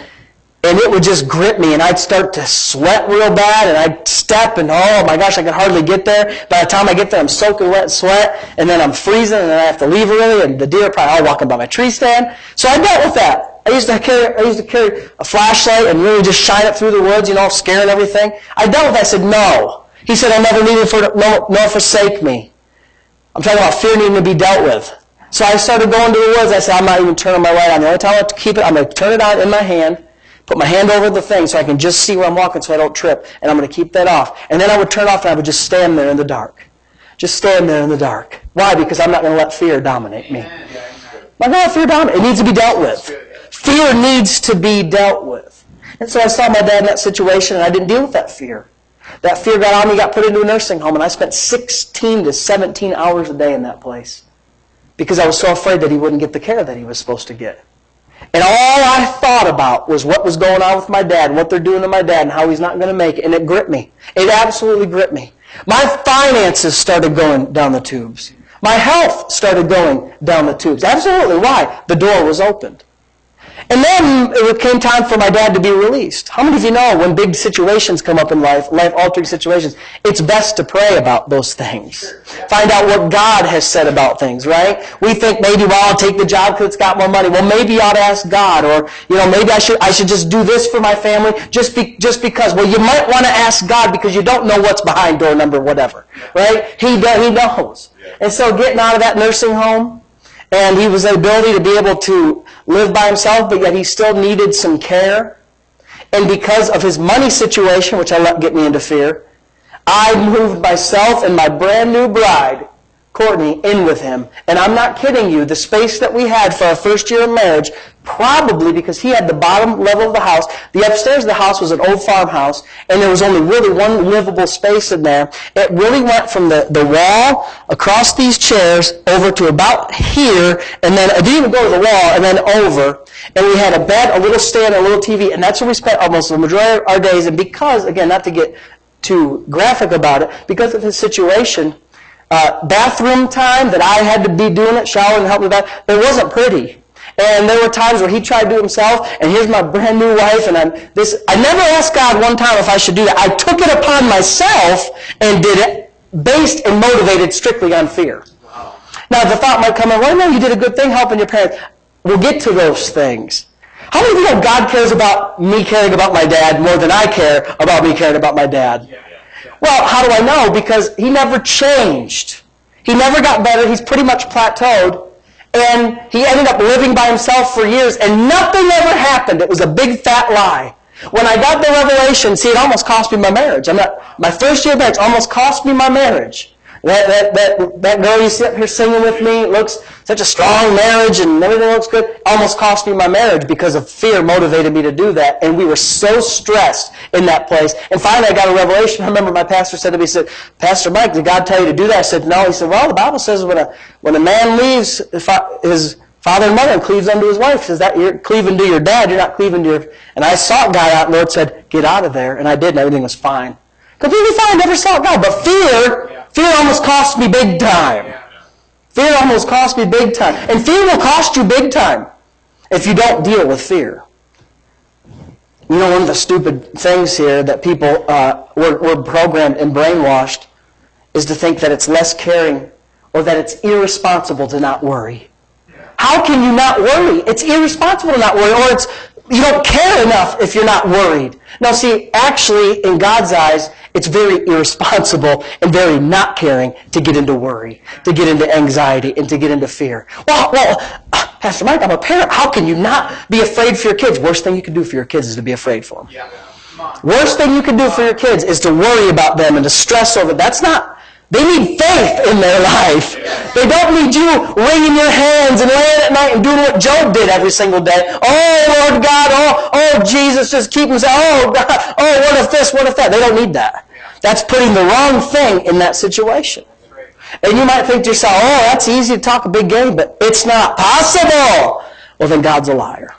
it would just grip me, and I'd start to sweat real bad, and I'd step, and oh my gosh, I could hardly get there. By the time I get there, I'm soaking wet in sweat, and then I'm freezing, and then I have to leave early, and the deer are probably all walking by my tree stand. So I dealt with that. I used to carry a flashlight and really just shine it through the woods, scaring everything. I dealt with that. I said, no. He said, I'll never leave you nor forsake me. I'm talking about fear needing to be dealt with. So I started going to the woods. I said, I'm not even turning my light on. The only time I have to keep it, I'm going to turn it on in my hand, put my hand over the thing so I can just see where I'm walking so I don't trip, and I'm going to keep that off. And then I would turn it off and I would just stand there in the dark. Just stand there in the dark. Why? Because I'm not going to let fear dominate me. I'm not going to let fear dominate. It needs to be dealt with. Fear needs to be dealt with. And so I saw my dad in that situation, and I didn't deal with that fear. That fear got on me, got put into a nursing home, and I spent 16 to 17 hours a day in that place because I was so afraid that he wouldn't get the care that he was supposed to get. And all I thought about was what was going on with my dad and what they're doing to my dad and how he's not going to make it. And it gripped me. It absolutely gripped me. My finances started going down the tubes. My health started going down the tubes. Absolutely. Why? The door was opened. And then it came time for my dad to be released. How many of you know when big situations come up in life-altering situations, it's best to pray about those things. Find out what God has said about things, right? We think maybe, I'll take the job because it's got more money. Well, maybe you ought to ask God, or maybe I should just do this for my family just because. Well, you might want to ask God because you don't know what's behind door number whatever, right? He knows. And so getting out of that nursing home, and he was the ability to be able to live by himself, but yet he still needed some care. And because of his money situation, which I let get me into fear, I moved myself and my brand new bride, Courtney, in with him. And I'm not kidding you, the space that we had for our first year of marriage, probably because he had the bottom level of the house. The upstairs of the house was an old farmhouse, and there was only really one livable space in there. It really went from the wall across these chairs over to about here, and then it didn't even go to the wall, and then over. And we had a bed, a little stand, a little TV, and that's where we spent almost the majority of our days. And because, again, not to get too graphic about it, because of his situation, bathroom time that I had to be doing it, showering and helping with that, it wasn't pretty. And there were times where he tried to do it himself, and here's my brand new wife, and I never asked God one time if I should do that. I took it upon myself and did it based and motivated strictly on fear. Wow. Now the thought might come in, well, no, you did a good thing helping your parents. We'll get to those things. How many of you know God cares about me caring about my dad more than I care about me caring about my dad? Yeah. Well, how do I know? Because he never changed. He never got better. He's pretty much plateaued. And he ended up living by himself for years, and nothing ever happened. It was a big fat lie. When I got the revelation, it almost cost me my marriage. My first year of marriage almost cost me my marriage. That girl you sit up here singing with me, looks such a strong marriage and everything looks good, almost cost me my marriage because of fear motivated me to do that. And we were so stressed in that place. And finally I got a revelation. I remember my pastor said to me, he said, Pastor Mike, did God tell you to do that? I said, no. He said, well, the Bible says when a man leaves his father and mother and cleaves unto his wife, says that you're cleaving to your dad, you're not cleaving to your... And I sought God out, and the Lord said, get out of there. And I did, and everything was fine. Completely fine, never sought God. But fear almost cost me big time. Fear almost cost me big time. And fear will cost you big time if you don't deal with fear. You know, one of the stupid things here that people were programmed and brainwashed is to think that it's less caring or that it's irresponsible to not worry. How can you not worry? It's irresponsible to not worry, or you don't care enough if you're not worried. No, see, actually, in God's eyes, it's very irresponsible and very not caring to get into worry, to get into anxiety, and to get into fear. Well, Pastor Mike, I'm a parent. How can you not be afraid for your kids? Worst thing you can do for your kids is to be afraid for them. Yeah. Worst thing you can do for your kids is to worry about them and to stress over. They need faith in their life. They don't need you wringing your hands and laying at night and doing what Job did every single day. Oh, Lord God, oh, Jesus, just keep them saying, oh, God, oh, what if this, what if that? They don't need that. That's putting the wrong thing in that situation. And you might think to yourself, oh, that's easy to talk a big game, but it's not possible. Well, then God's a liar.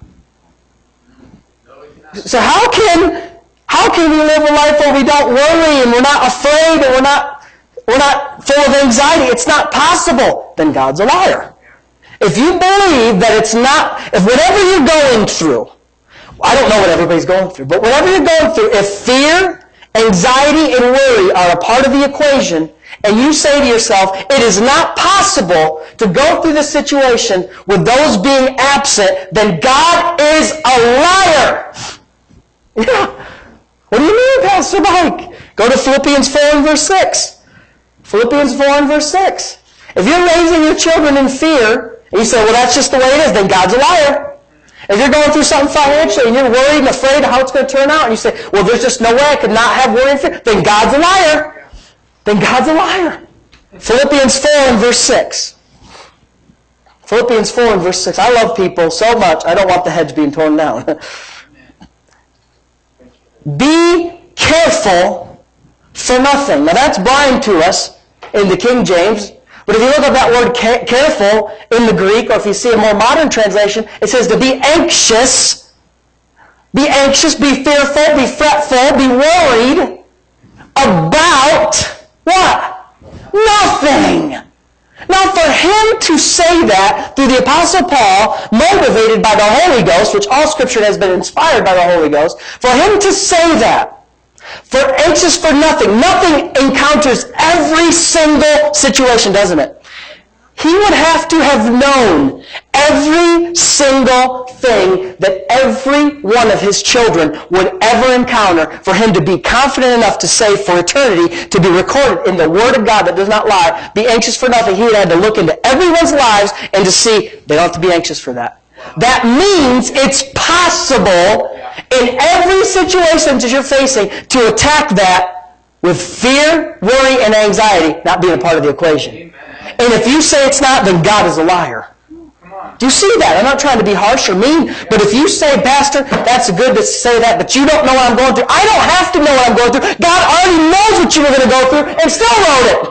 So how can we live a life where we don't worry and we're not afraid and we're not we're not full of anxiety, it's not possible, then God's a liar. If you believe that it's not, if whatever you're going through, I don't know what everybody's going through, but whatever you're going through, if fear, anxiety, and worry are a part of the equation, and you say to yourself, it is not possible to go through this situation with those being absent, then God is a liar. Yeah. What do you mean, Pastor Mike? Go to Philippians 4 and verse 6. Philippians 4 and verse 6. If you're raising your children in fear, and you say, well, that's just the way it is, then God's a liar. If you're going through something financially and you're worried and afraid of how it's going to turn out, and you say, well, there's just no way I could not have worry and fear, then God's a liar. Then God's a liar. Philippians 4 and verse 6. Philippians 4 and verse 6. I love people so much, I don't want the hedge being torn down. Be careful for nothing. Now that's blind to us in the King James. But if you look up that word careful in the Greek, or if you see a more modern translation, it says to be anxious. Be anxious, be fearful, be fretful, be worried about what? Nothing. Now for him to say that through the Apostle Paul, motivated by the Holy Ghost, which all Scripture has been inspired by the Holy Ghost, for him to say that, for anxious for nothing, nothing encounters every single situation, doesn't it? He would have to have known every single thing that every one of his children would ever encounter for him to be confident enough to say for eternity, to be recorded in the Word of God that does not lie, be anxious for nothing. He would have to look into everyone's lives and to see they don't have to be anxious for that. That means it's possible in every situation that you're facing to attack that with fear, worry, and anxiety not being a part of the equation. And if you say it's not, then God is a liar. Do you see that? I'm not trying to be harsh or mean, but if you say, Pastor, that's good to say that, but you don't know what I'm going through. I don't have to know what I'm going through. God already knows what you were going to go through and still wrote it.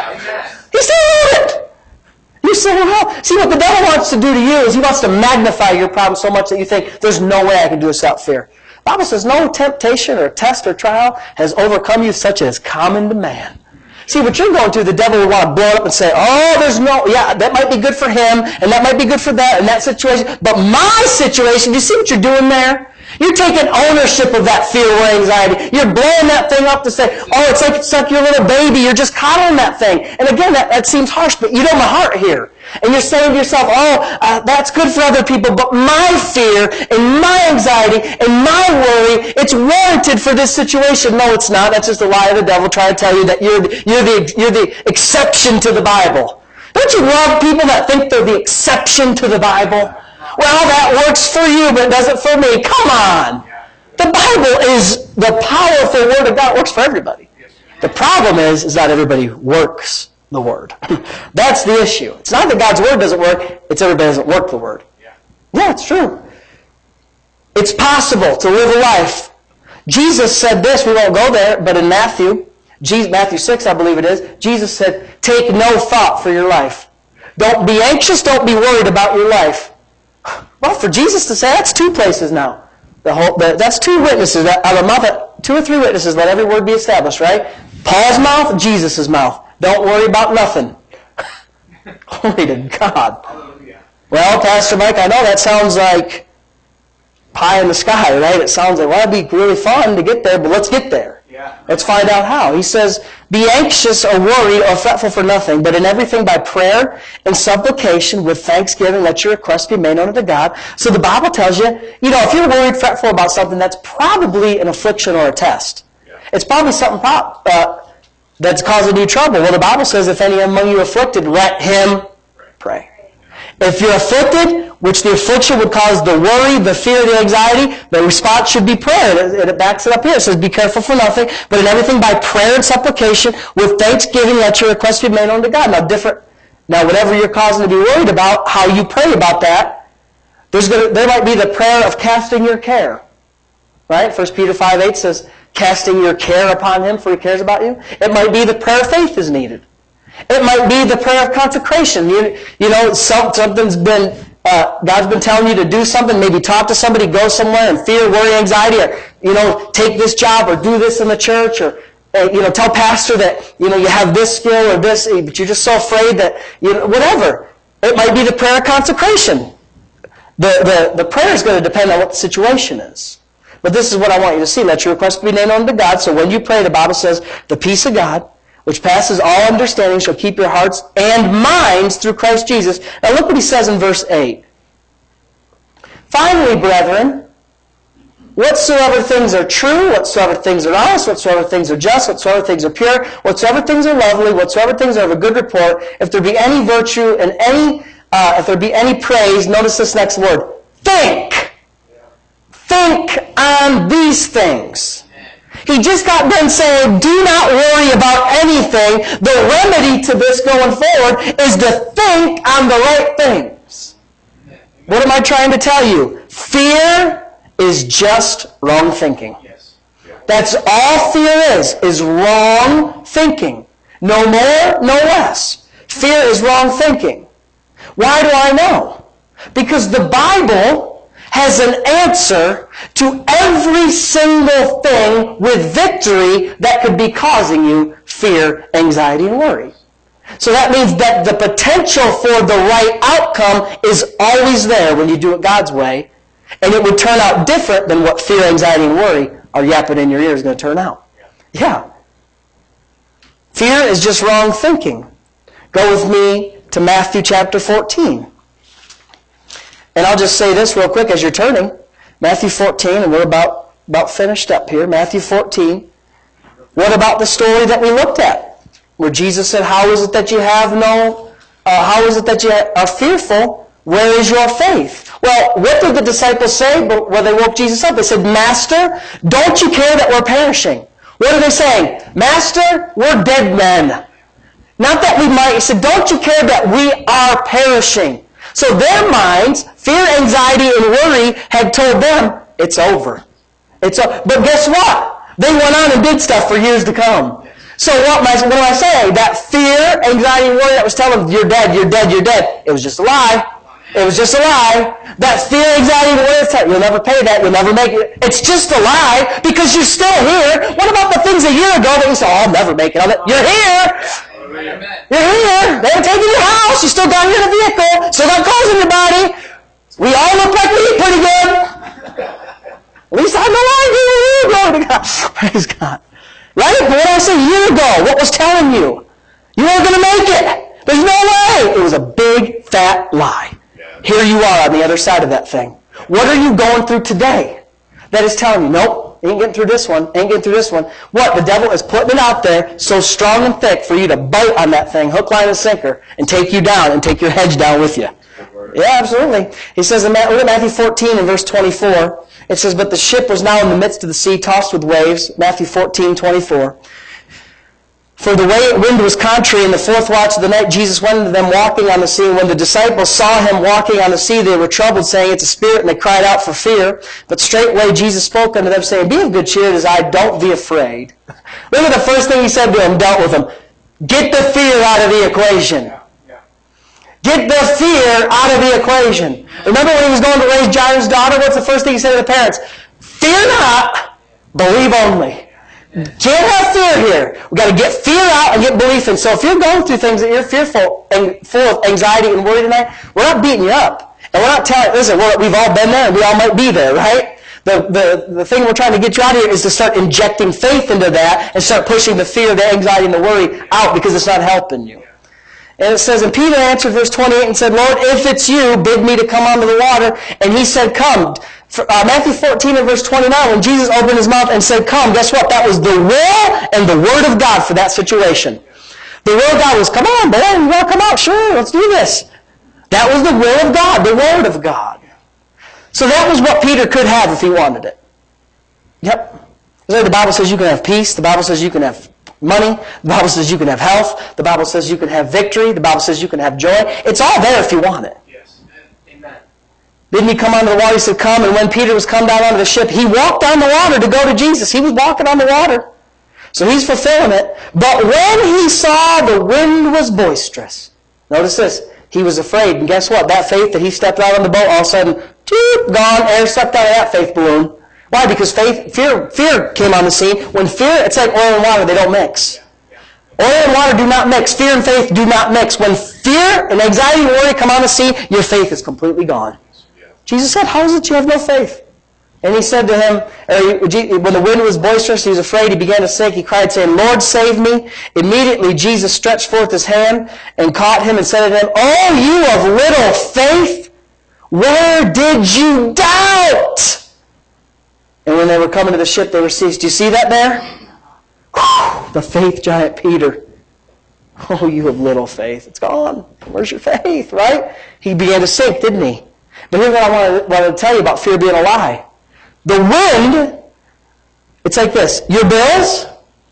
He still wrote it. You say, well, see what the devil wants to do to you is he wants to magnify your problem so much that you think, there's no way I can do this without fear. The Bible says no temptation or test or trial has overcome you such as common to man. See, what you're going through, the devil will want to blow it up and say, oh, there's no, yeah, that might be good for him, and that might be good for that, and that situation. But my situation, do you see what you're doing there? You're taking ownership of that fear or anxiety. You're blowing that thing up to say, oh, it's like your little baby. You're just coddling that thing. And again, that seems harsh, but you know my heart here. And you're saying to yourself, that's good for other people, but my fear and my anxiety and my worry, it's warranted for this situation. No, it's not. That's just a lie of the devil trying to tell you that you're the exception to the Bible. Don't you love people that think they're the exception to the Bible? Well, that works for you, but it doesn't for me. Come on. The Bible is the powerful Word of God. It works for everybody. The problem is not everybody works the Word. That's the issue. It's not that God's Word doesn't work, it's everybody doesn't work the Word. Yeah, it's true. It's possible to live a life. Jesus said this, we won't go there, but in Matthew 6, I believe it is, Jesus said, take no thought for your life. Don't be anxious, don't be worried about your life. Well, for Jesus to say, that's two places now. That's two witnesses. Out of the mouth of 2 or 3 witnesses, let every word be established, right? Paul's mouth, Jesus' mouth. Don't worry about nothing. Glory to God. Well, Pastor Mike, I know that sounds like pie in the sky, right? It sounds like, well, it'd be really fun to get there, but let's get there. Let's find out how. He says, be anxious or worried or fretful for nothing, but in everything by prayer and supplication with thanksgiving, let your requests be made known to God. So the Bible tells you, if you're worried, fretful about something, that's probably an affliction or a test. It's probably something that's causing you trouble. Well, the Bible says, if any among you afflicted, let him pray. If you're afflicted, which the affliction would cause the worry, the fear, the anxiety, the response should be prayer. It backs it up here. It says, be careful for nothing, but in everything by prayer and supplication, with thanksgiving, let your requests be made known to God. Now, whatever you're causing to be worried about, how you pray about that, there might be the prayer of casting your care. Right? 1 Peter 5:8 says, casting your care upon him, for he cares about you. It might be the prayer of faith is needed. It might be the prayer of consecration. Something's been, God's been telling you to do something, maybe talk to somebody, go somewhere, and fear, worry, anxiety, or, take this job or do this in the church, or tell pastor that, you have this skill or this, but you're just so afraid that, whatever. It might be the prayer of consecration. The prayer is going to depend on what the situation is. But this is what I want you to see. Let your request be made known to God. So when you pray, the Bible says, the peace of God, which passes all understanding, shall keep your hearts and minds through Christ Jesus. Now look what he says in verse 8. Finally, brethren, whatsoever things are true, whatsoever things are honest, whatsoever things are just, whatsoever things are pure, whatsoever things are lovely, whatsoever things are of a good report, if there be any virtue and if there be any praise, notice this next word, think. Think on these things. He just got done saying, do not worry about anything. The remedy to this going forward is to think on the right things. What am I trying to tell you? Fear is just wrong thinking. That's all fear is wrong thinking. No more, no less. Fear is wrong thinking. Why do I know? Because the Bible has an answer to every single thing with victory that could be causing you fear, anxiety, and worry. So that means that the potential for the right outcome is always there when you do it God's way, and it would turn out different than what fear, anxiety, and worry are yapping in your ear is going to turn out. Yeah. Fear is just wrong thinking. Go with me to Matthew chapter 14. And I'll just say this real quick as you're turning. Matthew 14, and we're about finished up here. Matthew 14. What about the story that we looked at? Where Jesus said, how is it that you are fearful? Where is your faith? Well, what did the disciples say when they woke Jesus up? They said, Master, don't you care that we're perishing? What are they saying? Master, we're dead men. Not that we might. He said, don't you care that we are perishing? So their minds, fear, anxiety, and worry had told them, it's over. But guess what? They went on and did stuff for years to come. So what am I saying? That fear, anxiety, and worry that was telling them, you're dead, you're dead, you're dead. It was just a lie. It was just a lie. That fear, anxiety, and worry is telling you, you'll never pay that, you'll never make it. It's just a lie because you're still here. What about the things a year ago that you said, I'll never make it? You're here. You're here. They haven't taken your house. You still got here in a vehicle. Still got clothes in your body. We all look like we eat pretty good. At least I know I do. Glory to God. Praise God. Right? But what I said a year ago, what was telling you? You weren't going to make it. There's no way. It was a big, fat lie. Here you are on the other side of that thing. What are you going through today that is telling you, nope, ain't getting through this one, ain't getting through this one? What? The devil is putting it out there so strong and thick for you to bite on that thing, hook, line, and sinker, and take you down and take your hedge down with you. Yeah, absolutely. He says in Matthew 14 and verse 24, it says, but the ship was now in the midst of the sea, tossed with waves. Matthew 14:24. For the wind was contrary in the fourth watch of the night. Jesus went unto them walking on the sea. And when the disciples saw him walking on the sea, they were troubled, saying, it's a spirit, and they cried out for fear. But straightway Jesus spoke unto them, saying, be of good cheer, it is I, don't be afraid. Look at the first thing he said to them, dealt with them. Get the fear out of the equation. Get the fear out of the equation. Remember when he was going to raise Jairus' daughter? What's the first thing he said to the parents? Fear not, believe only. Can't have fear here. We've got to get fear out and get belief in. So if you're going through things that you're fearful and full of anxiety and worry tonight, we're not beating you up. And we're not telling, listen, we've all been there and we all might be there, right? The thing we're trying to get you out of here is to start injecting faith into that and start pushing the fear, the anxiety, and the worry out because it's not helping you. And it says, and Peter answered verse 28 and said, Lord, if it's you, bid me to come onto the water. And he said, come. Matthew 14 and verse 29, when Jesus opened his mouth and said, come, guess what? That was the will and the word of God for that situation. The will of God was, come on, boy, you want to come out? Sure, let's do this. That was the will of God, the word of God. So that was what Peter could have if he wanted it. Yep. The Bible says you can have peace. The Bible says you can have money. The Bible says you can have health. The Bible says you can have victory. The Bible says you can have joy. It's all there if you want it. Yes. Amen. Didn't he come onto the water? He said, come. And when Peter was come down onto the ship, he walked on the water to go to Jesus. He was walking on the water. So he's fulfilling it. But when he saw the wind was boisterous, notice this, he was afraid. And guess what? That faith that he stepped out on the boat, all of a sudden, gone, air sucked out of that faith balloon. Why? Because fear came on the scene. When fear, it's like oil and water, they don't mix. Oil and water do not mix. Fear and faith do not mix. When fear and anxiety and worry come on the scene, your faith is completely gone. Jesus said, how is it you have no faith? And he said to him, when the wind was boisterous, he was afraid, he began to sink. He cried, saying, Lord, save me. Immediately Jesus stretched forth his hand and caught him and said to him, Oh, you of little faith, where did you doubt? And when they were coming to the ship, they were seized. Do you see that there? Whew, the faith giant Peter. Oh, you of little faith. It's gone. Where's your faith, right? He began to sink, didn't he? But here's what I wanted to tell you about fear being a lie. The wind, it's like this. Your bills,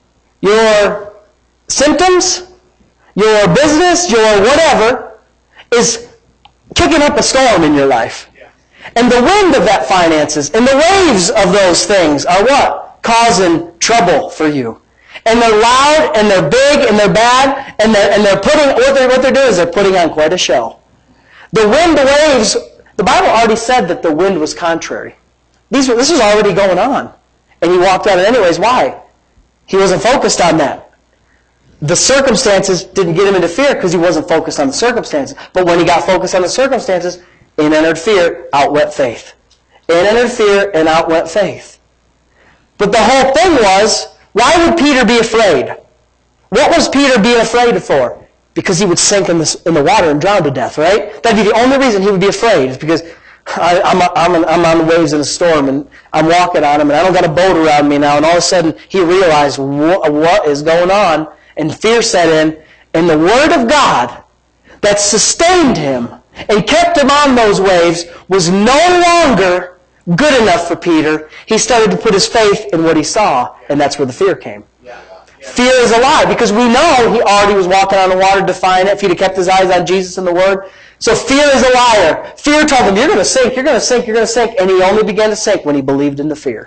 your symptoms, your business, your whatever, is kicking up a storm in your life. And the wind of that finances and the waves of those things are what? Causing trouble for you. And they're loud and they're big and they're bad and they're putting, what they're doing is they're putting on quite a show. The wind, the waves, the Bible already said that the wind was contrary. This was already going on. And he walked out anyways. Why? He wasn't focused on that. The circumstances didn't get him into fear because he wasn't focused on the circumstances. But when he got focused on the circumstances, in entered fear, out went faith. In entered fear, and out went faith. But the whole thing was, why would Peter be afraid? What was Peter being afraid for? Because he would sink in the water and drown to death, right? That'd be the only reason he would be afraid, is because I'm on the waves in a storm, and I'm walking on them, and I don't got a boat around me now, and all of a sudden he realized what is going on, and fear set in, and the Word of God that sustained him and kept him on those waves was no longer good enough for Peter. He started to put his faith in what he saw, and that's where the fear came. Fear is a lie, because we know he already was walking on the water, defying it, if he'd have kept his eyes on Jesus and the Word. So fear is a liar. Fear told him, you're going to sink, you're going to sink, you're going to sink. And he only began to sink when he believed in the fear.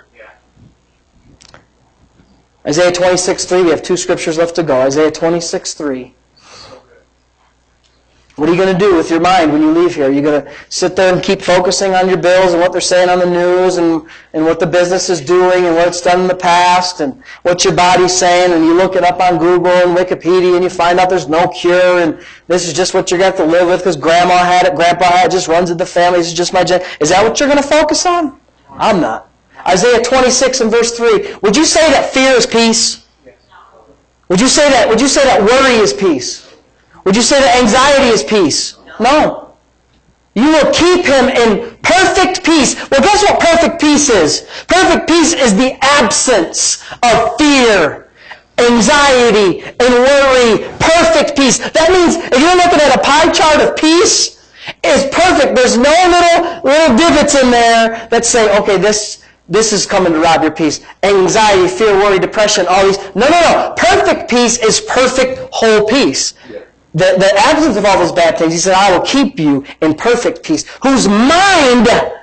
Isaiah 26:3, we have 2 scriptures left to go. Isaiah 26:3. What are you going to do with your mind when you leave here? Are you going to sit there and keep focusing on your bills and what they're saying on the news and what the business is doing and what it's done in the past and what your body's saying, and you look it up on Google and Wikipedia and you find out there's no cure and this is just what you're going to have to live with because grandma had it, grandpa had it, just runs in the family, this is just my gen. Is that what you're going to focus on? I'm not. Isaiah 26 and verse 3. Would you say that fear is peace? Would you say that worry is peace? Would you say that anxiety is peace? No. You will keep him in perfect peace. Well, guess what perfect peace is? Perfect peace is the absence of fear, anxiety, and worry. Perfect peace. That means if you're looking at a pie chart of peace, it's perfect. There's no little divots in there that say, okay, this is coming to rob your peace. Anxiety, fear, worry, depression, all these. No. Perfect peace is perfect whole peace. The absence of all those bad things. He said, I will keep you in perfect peace, whose mind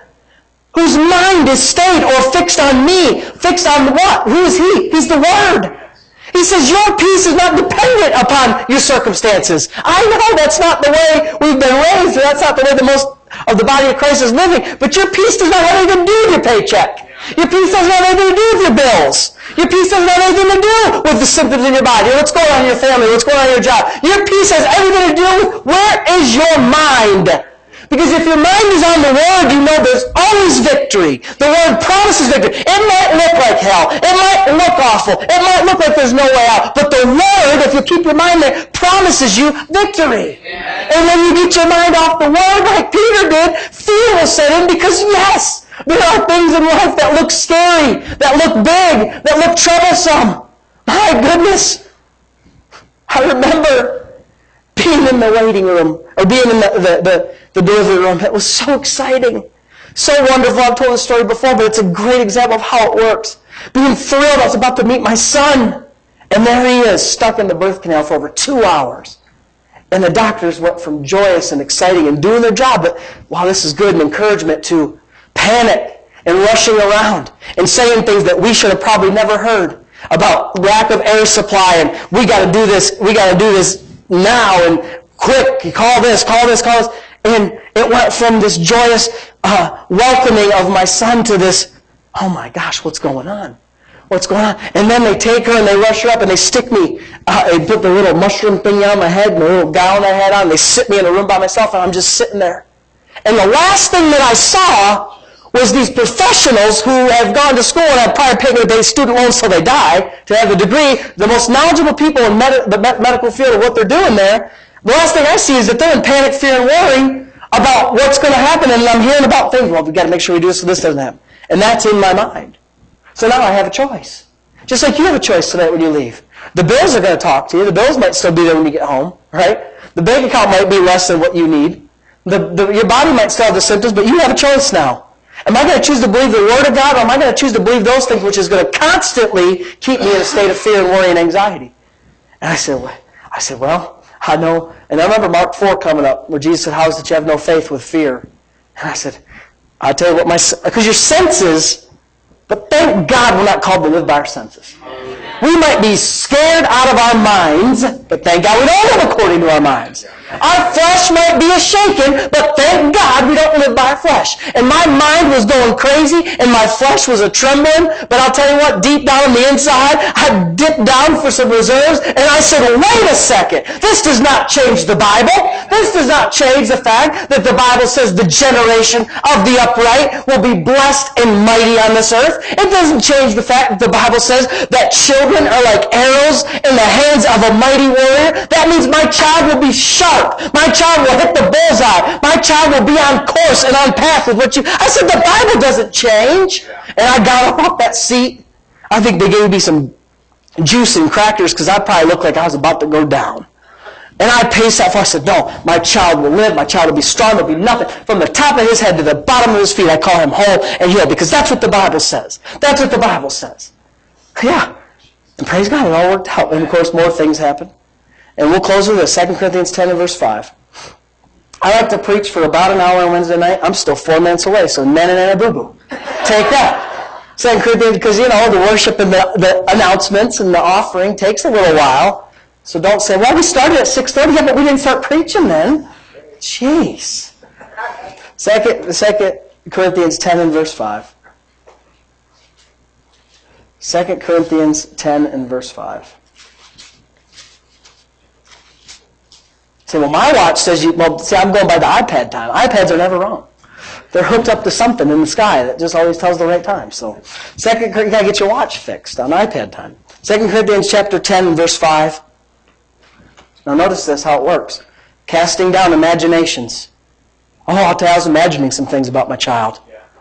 is stayed or fixed on me. Fixed on what? Who is he? He's the Word. He says, your peace is not dependent upon your circumstances. I know that's not the way we've been raised, or that's not the way the most of the body of Christ is living, but your peace does not have anything to do with your paycheck. Your peace doesn't have anything to do with your bills. Your peace doesn't have anything to do with the symptoms in your body, what's going on in your family, what's going on in your job. Your peace has everything to do with where is your mind. Because if your mind is on the Word, you know there's always victory. The Word promises victory. It might look like hell. It might look awful. It might look like there's no way out. But the Word, if you keep your mind there, promises you victory. Amen. And when you get your mind off the Word, like Peter did, fear will set in because, yes, there are things in life that look scary, that look big, that look troublesome. My goodness. I remember being in the waiting room, or being in the delivery room. It was so exciting. So wonderful. I've told this story before, but it's a great example of how it works. Being thrilled. I was about to meet my son. And there he is, stuck in the birth canal for over 2 hours. And the doctors went from joyous and exciting and doing their job, but wow, this is good, and encouragement, to panic and rushing around and saying things that we should have probably never heard about lack of air supply, and we got to do this now, and quick, call this. And it went from this joyous welcoming of my son to this, oh my gosh, what's going on? What's going on? And then they take her and they rush her up and they stick me, they put the little mushroom thing on my head and the little gown I had on, and they sit me in a room by myself, and I'm just sitting there. And the last thing that I saw was these professionals who have gone to school and have probably paid their student loans till they die to have a degree, the most knowledgeable people in the medical field of what they're doing there. The last thing I see is that they're in panic, fear, and worry about what's going to happen, and I'm hearing about things. Well, we've got to make sure we do this so this doesn't happen. And that's in my mind. So now I have a choice. Just like you have a choice tonight when you leave. The bills are going to talk to you. The bills might still be there when you get home, right? The bank account might be less than what you need. Your body might still have the symptoms, but you have a choice now. Am I going to choose to believe the Word of God, or am I going to choose to believe those things which is going to constantly keep me in a state of fear and worry and anxiety? And I said, well, I know. And I remember Mark 4 coming up, where Jesus said, how is it you have no faith with fear? And I said, I'll tell you what, because your senses... But thank God we're not called to live by our senses. We might be scared out of our minds, but thank God we don't live according to our minds. Our flesh might be shaken, but thank God we don't live by our flesh. And my mind was going crazy, and my flesh was a-trembling, but I'll tell you what, deep down on the inside, I dipped down for some reserves, and I said, wait a second, this does not change the Bible. This does not change the fact that the Bible says the generation of the upright will be blessed and mighty on this earth. It doesn't change the fact that the Bible says that children are like arrows in the hands of a mighty warrior. That means my child will be sharp. My child will hit the bullseye. My child will be on course and on path with what you... I said, the Bible doesn't change. And I got off that seat. I think they gave me some juice and crackers because I probably looked like I was about to go down. And I paced that far. I said, no, my child will live. My child will be strong. There'll be nothing. From the top of his head to the bottom of his feet, I call him whole and healed, because that's what the Bible says. That's what the Bible says. Yeah. And praise God, it all worked out. And of course, more things happened. And we'll close with this, 2 Corinthians 10 and verse 5. I like to preach for about an hour on Wednesday night. I'm still 4 minutes away, so nana boo-boo. Take that. 2 Corinthians, because, the worship and the announcements and the offering takes a little while. So don't say, well, we started at 6:30, yeah, but we didn't start preaching then. Jeez. 2 Corinthians 10 and verse 5. 2 Corinthians 10 and verse 5. Say, well, my watch says I'm going by the iPad time. iPads are never wrong. They're hooked up to something in the sky that just always tells the right time. So, you got to get your watch fixed on iPad time. 2 Corinthians chapter 10 and verse 5. Now notice this, how it works. Casting down imaginations. Oh, I'll tell you, I was imagining some things about my child.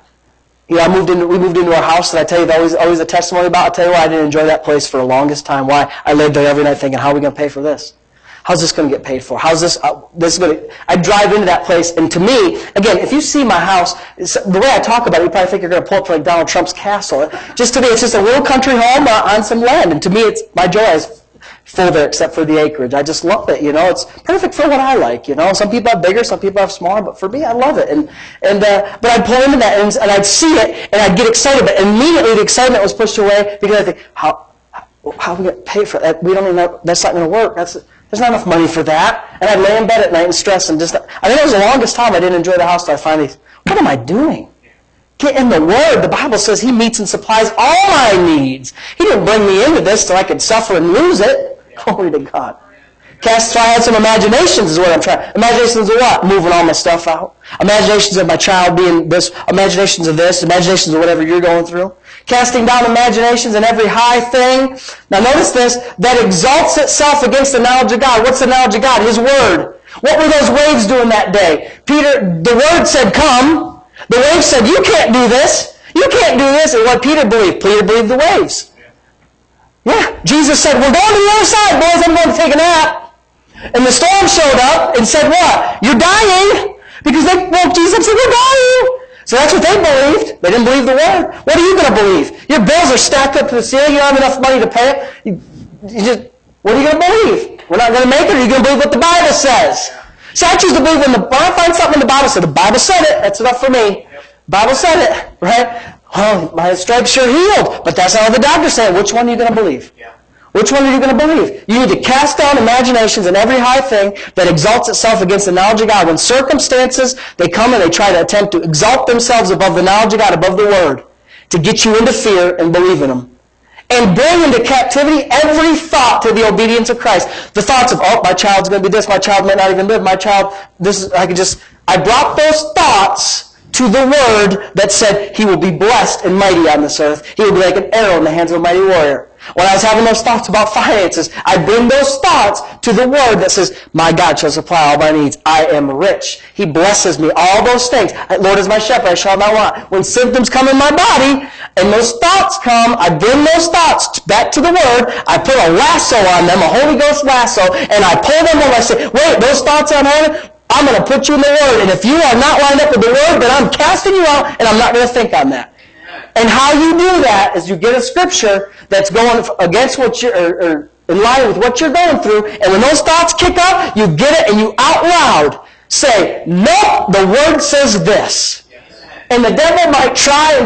We moved into our house that I tell you always a testimony about. I'll tell you why I didn't enjoy that place for the longest time. Why I laid there every night thinking, how are we going to pay for this? How's this going to get paid for? How's this going to... I drive into that place, and to me, again, if you see my house, the way I talk about it, you probably think you're going to pull up to like Donald Trump's castle. Just to me, it's just a little country home on some land, and to me, it's my joy is full there except for the acreage. I just love it, It's perfect for what I like, Some people have bigger, some people have smaller, but for me, I love it. But I'd pull into that, and I'd see it, and I'd get excited, but immediately the excitement was pushed away because I think, how are we going to pay for that? We don't even know, that's not going to work. There's not enough money for that. And I'd lay in bed at night and stress and just... I think it was the longest time I didn't enjoy the house till I finally... What am I doing? Get in the Word. The Bible says He meets and supplies all my needs. He didn't bring me into this so I could suffer and lose it. Glory to God. So I had some imaginations is what I'm trying. Imaginations of what? Moving all my stuff out. Imaginations of my child being this. Imaginations of this. Imaginations of whatever you're going through. Casting down imaginations and every high thing. Now notice this. That exalts itself against the knowledge of God. What's the knowledge of God? His Word. What were those waves doing that day? The Word said, come. The waves said, you can't do this. You can't do this. And what Peter believed? Peter believed the waves. Yeah. Jesus said, we're going to the other side, boys. I'm going to take a nap. And the storm showed up and said, what? You're dying. Because they woke Jesus up and said, we're dying. So that's what they believed. They didn't believe the Word. What are you going to believe? Your bills are stacked up to the ceiling. You don't have enough money to pay it. What are you going to believe? We're not going to make it, or are you going to believe what the Bible says? So I choose to believe when I find something in the Bible said, the Bible said it. That's enough for me. The Bible said it, right? Oh, my stripes are healed. But that's not what the doctor said. Which one are you going to believe? Yeah. Which one are you going to believe? You need to cast down imaginations and every high thing that exalts itself against the knowledge of God. When circumstances, they come and they try to attempt to exalt themselves above the knowledge of God, above the Word. to get you into fear and believe in them. And bring into captivity every thought to the obedience of Christ. The thoughts of, oh, my child's going to be this, my child might not even live, my child, this is, I brought those thoughts to the word that said he will be blessed and mighty on this earth. He will be like an arrow in the hands of a mighty warrior. When I was having those thoughts about finances, I bring those thoughts to the word that says, my God shall supply all my needs. I am rich. He blesses me. All those things. Lord is my shepherd, I shall not want. When symptoms come in my body, and those thoughts come, I bring those thoughts back to the word. I put a lasso on them, a Holy Ghost lasso, and I pull them over. I say, wait, those thoughts on heaven, I'm going to put you in the word. And if you are not lined up with the word, then I'm casting you out, and I'm not going to think on that. And how you do that is you get a scripture that's going against what you're, or in line with what you're going through, and when those thoughts kick up, you get it and you out loud say, nope, the word says this. And the devil might try,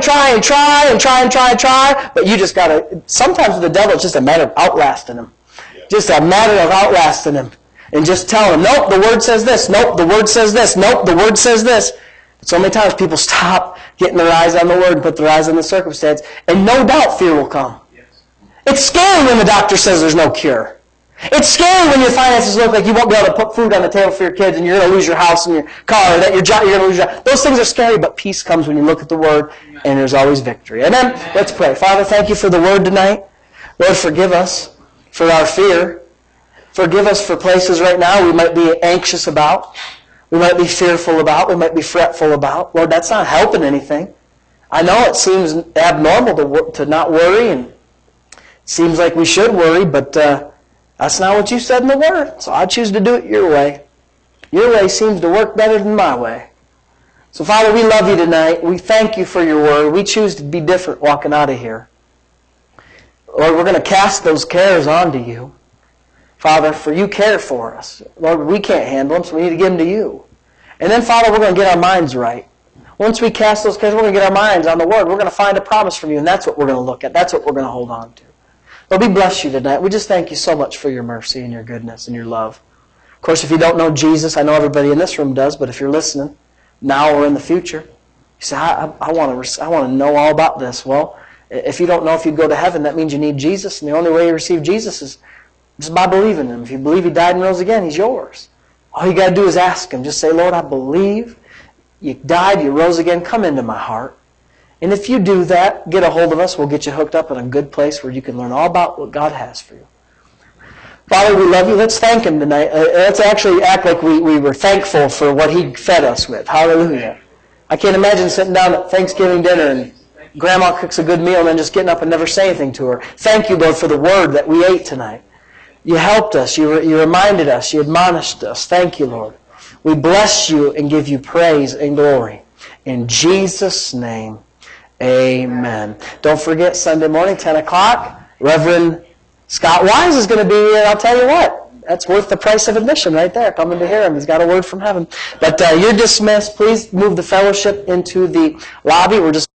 but you just got to, sometimes with the devil it's just a matter of outlasting him. Just a matter of outlasting him. And just telling him, nope, the word says this, nope, the word says this, nope, the word says this. So many times people stop getting their eyes on the word and put their eyes on the circumstance, and no doubt fear will come. Yes. It's scary when the doctor says there's no cure. It's scary when your finances look like you won't be able to put food on the table for your kids and you're going to lose your house and your car, or that your job, you're going to lose your job. Those things are scary, but peace comes when you look at the word, and there's always victory. Amen? Let's pray. Father, thank you for the word tonight. Lord, forgive us for our fear. Forgive us for places right now we might be anxious about. We might be fearful about. We might be fretful about. Lord, that's not helping anything. I know it seems abnormal to not worry, and it seems like we should worry, but that's not what you said in the Word. So I choose to do it your way. Your way seems to work better than my way. So, Father, we love you tonight. We thank you for your Word. We choose to be different walking out of here. Lord, we're going to cast those cares onto you. Father, for you care for us. Lord, we can't handle them, so we need to give them to you. And then, Father, we're going to get our minds right. Once we cast those cares, we're going to get our minds on the Word. We're going to find a promise from you, and that's what we're going to look at. That's what we're going to hold on to. Lord, we bless you tonight. We just thank you so much for your mercy and your goodness and your love. Of course, if you don't know Jesus, I know everybody in this room does, but if you're listening, now or in the future, you say, I want to know all about this. Well, if you don't know if you'd go to heaven, that means you need Jesus, and the only way you receive Jesus is just by believing Him. If you believe He died and rose again, He's yours. All you got to do is ask Him. Just say, Lord, I believe you died, you rose again, come into my heart. And if you do that, get a hold of us. We'll get you hooked up in a good place where you can learn all about what God has for you. Father, we love you. Let's thank Him tonight. Let's actually act like we were thankful for what He fed us with. Hallelujah. I can't imagine sitting down at Thanksgiving dinner and Grandma cooks a good meal and then just getting up and never saying anything to her. Thank you, Lord, for the word that we ate tonight. You helped us. You reminded us. You admonished us. Thank you, Lord. We bless you and give you praise and glory. In Jesus' name, amen. Don't forget, Sunday morning, 10 o'clock, Reverend Scott Wise is going to be here. I'll tell you what, that's worth the price of admission right there, coming to hear him. He's got a word from heaven. But you're dismissed. Please move the fellowship into the lobby. We're just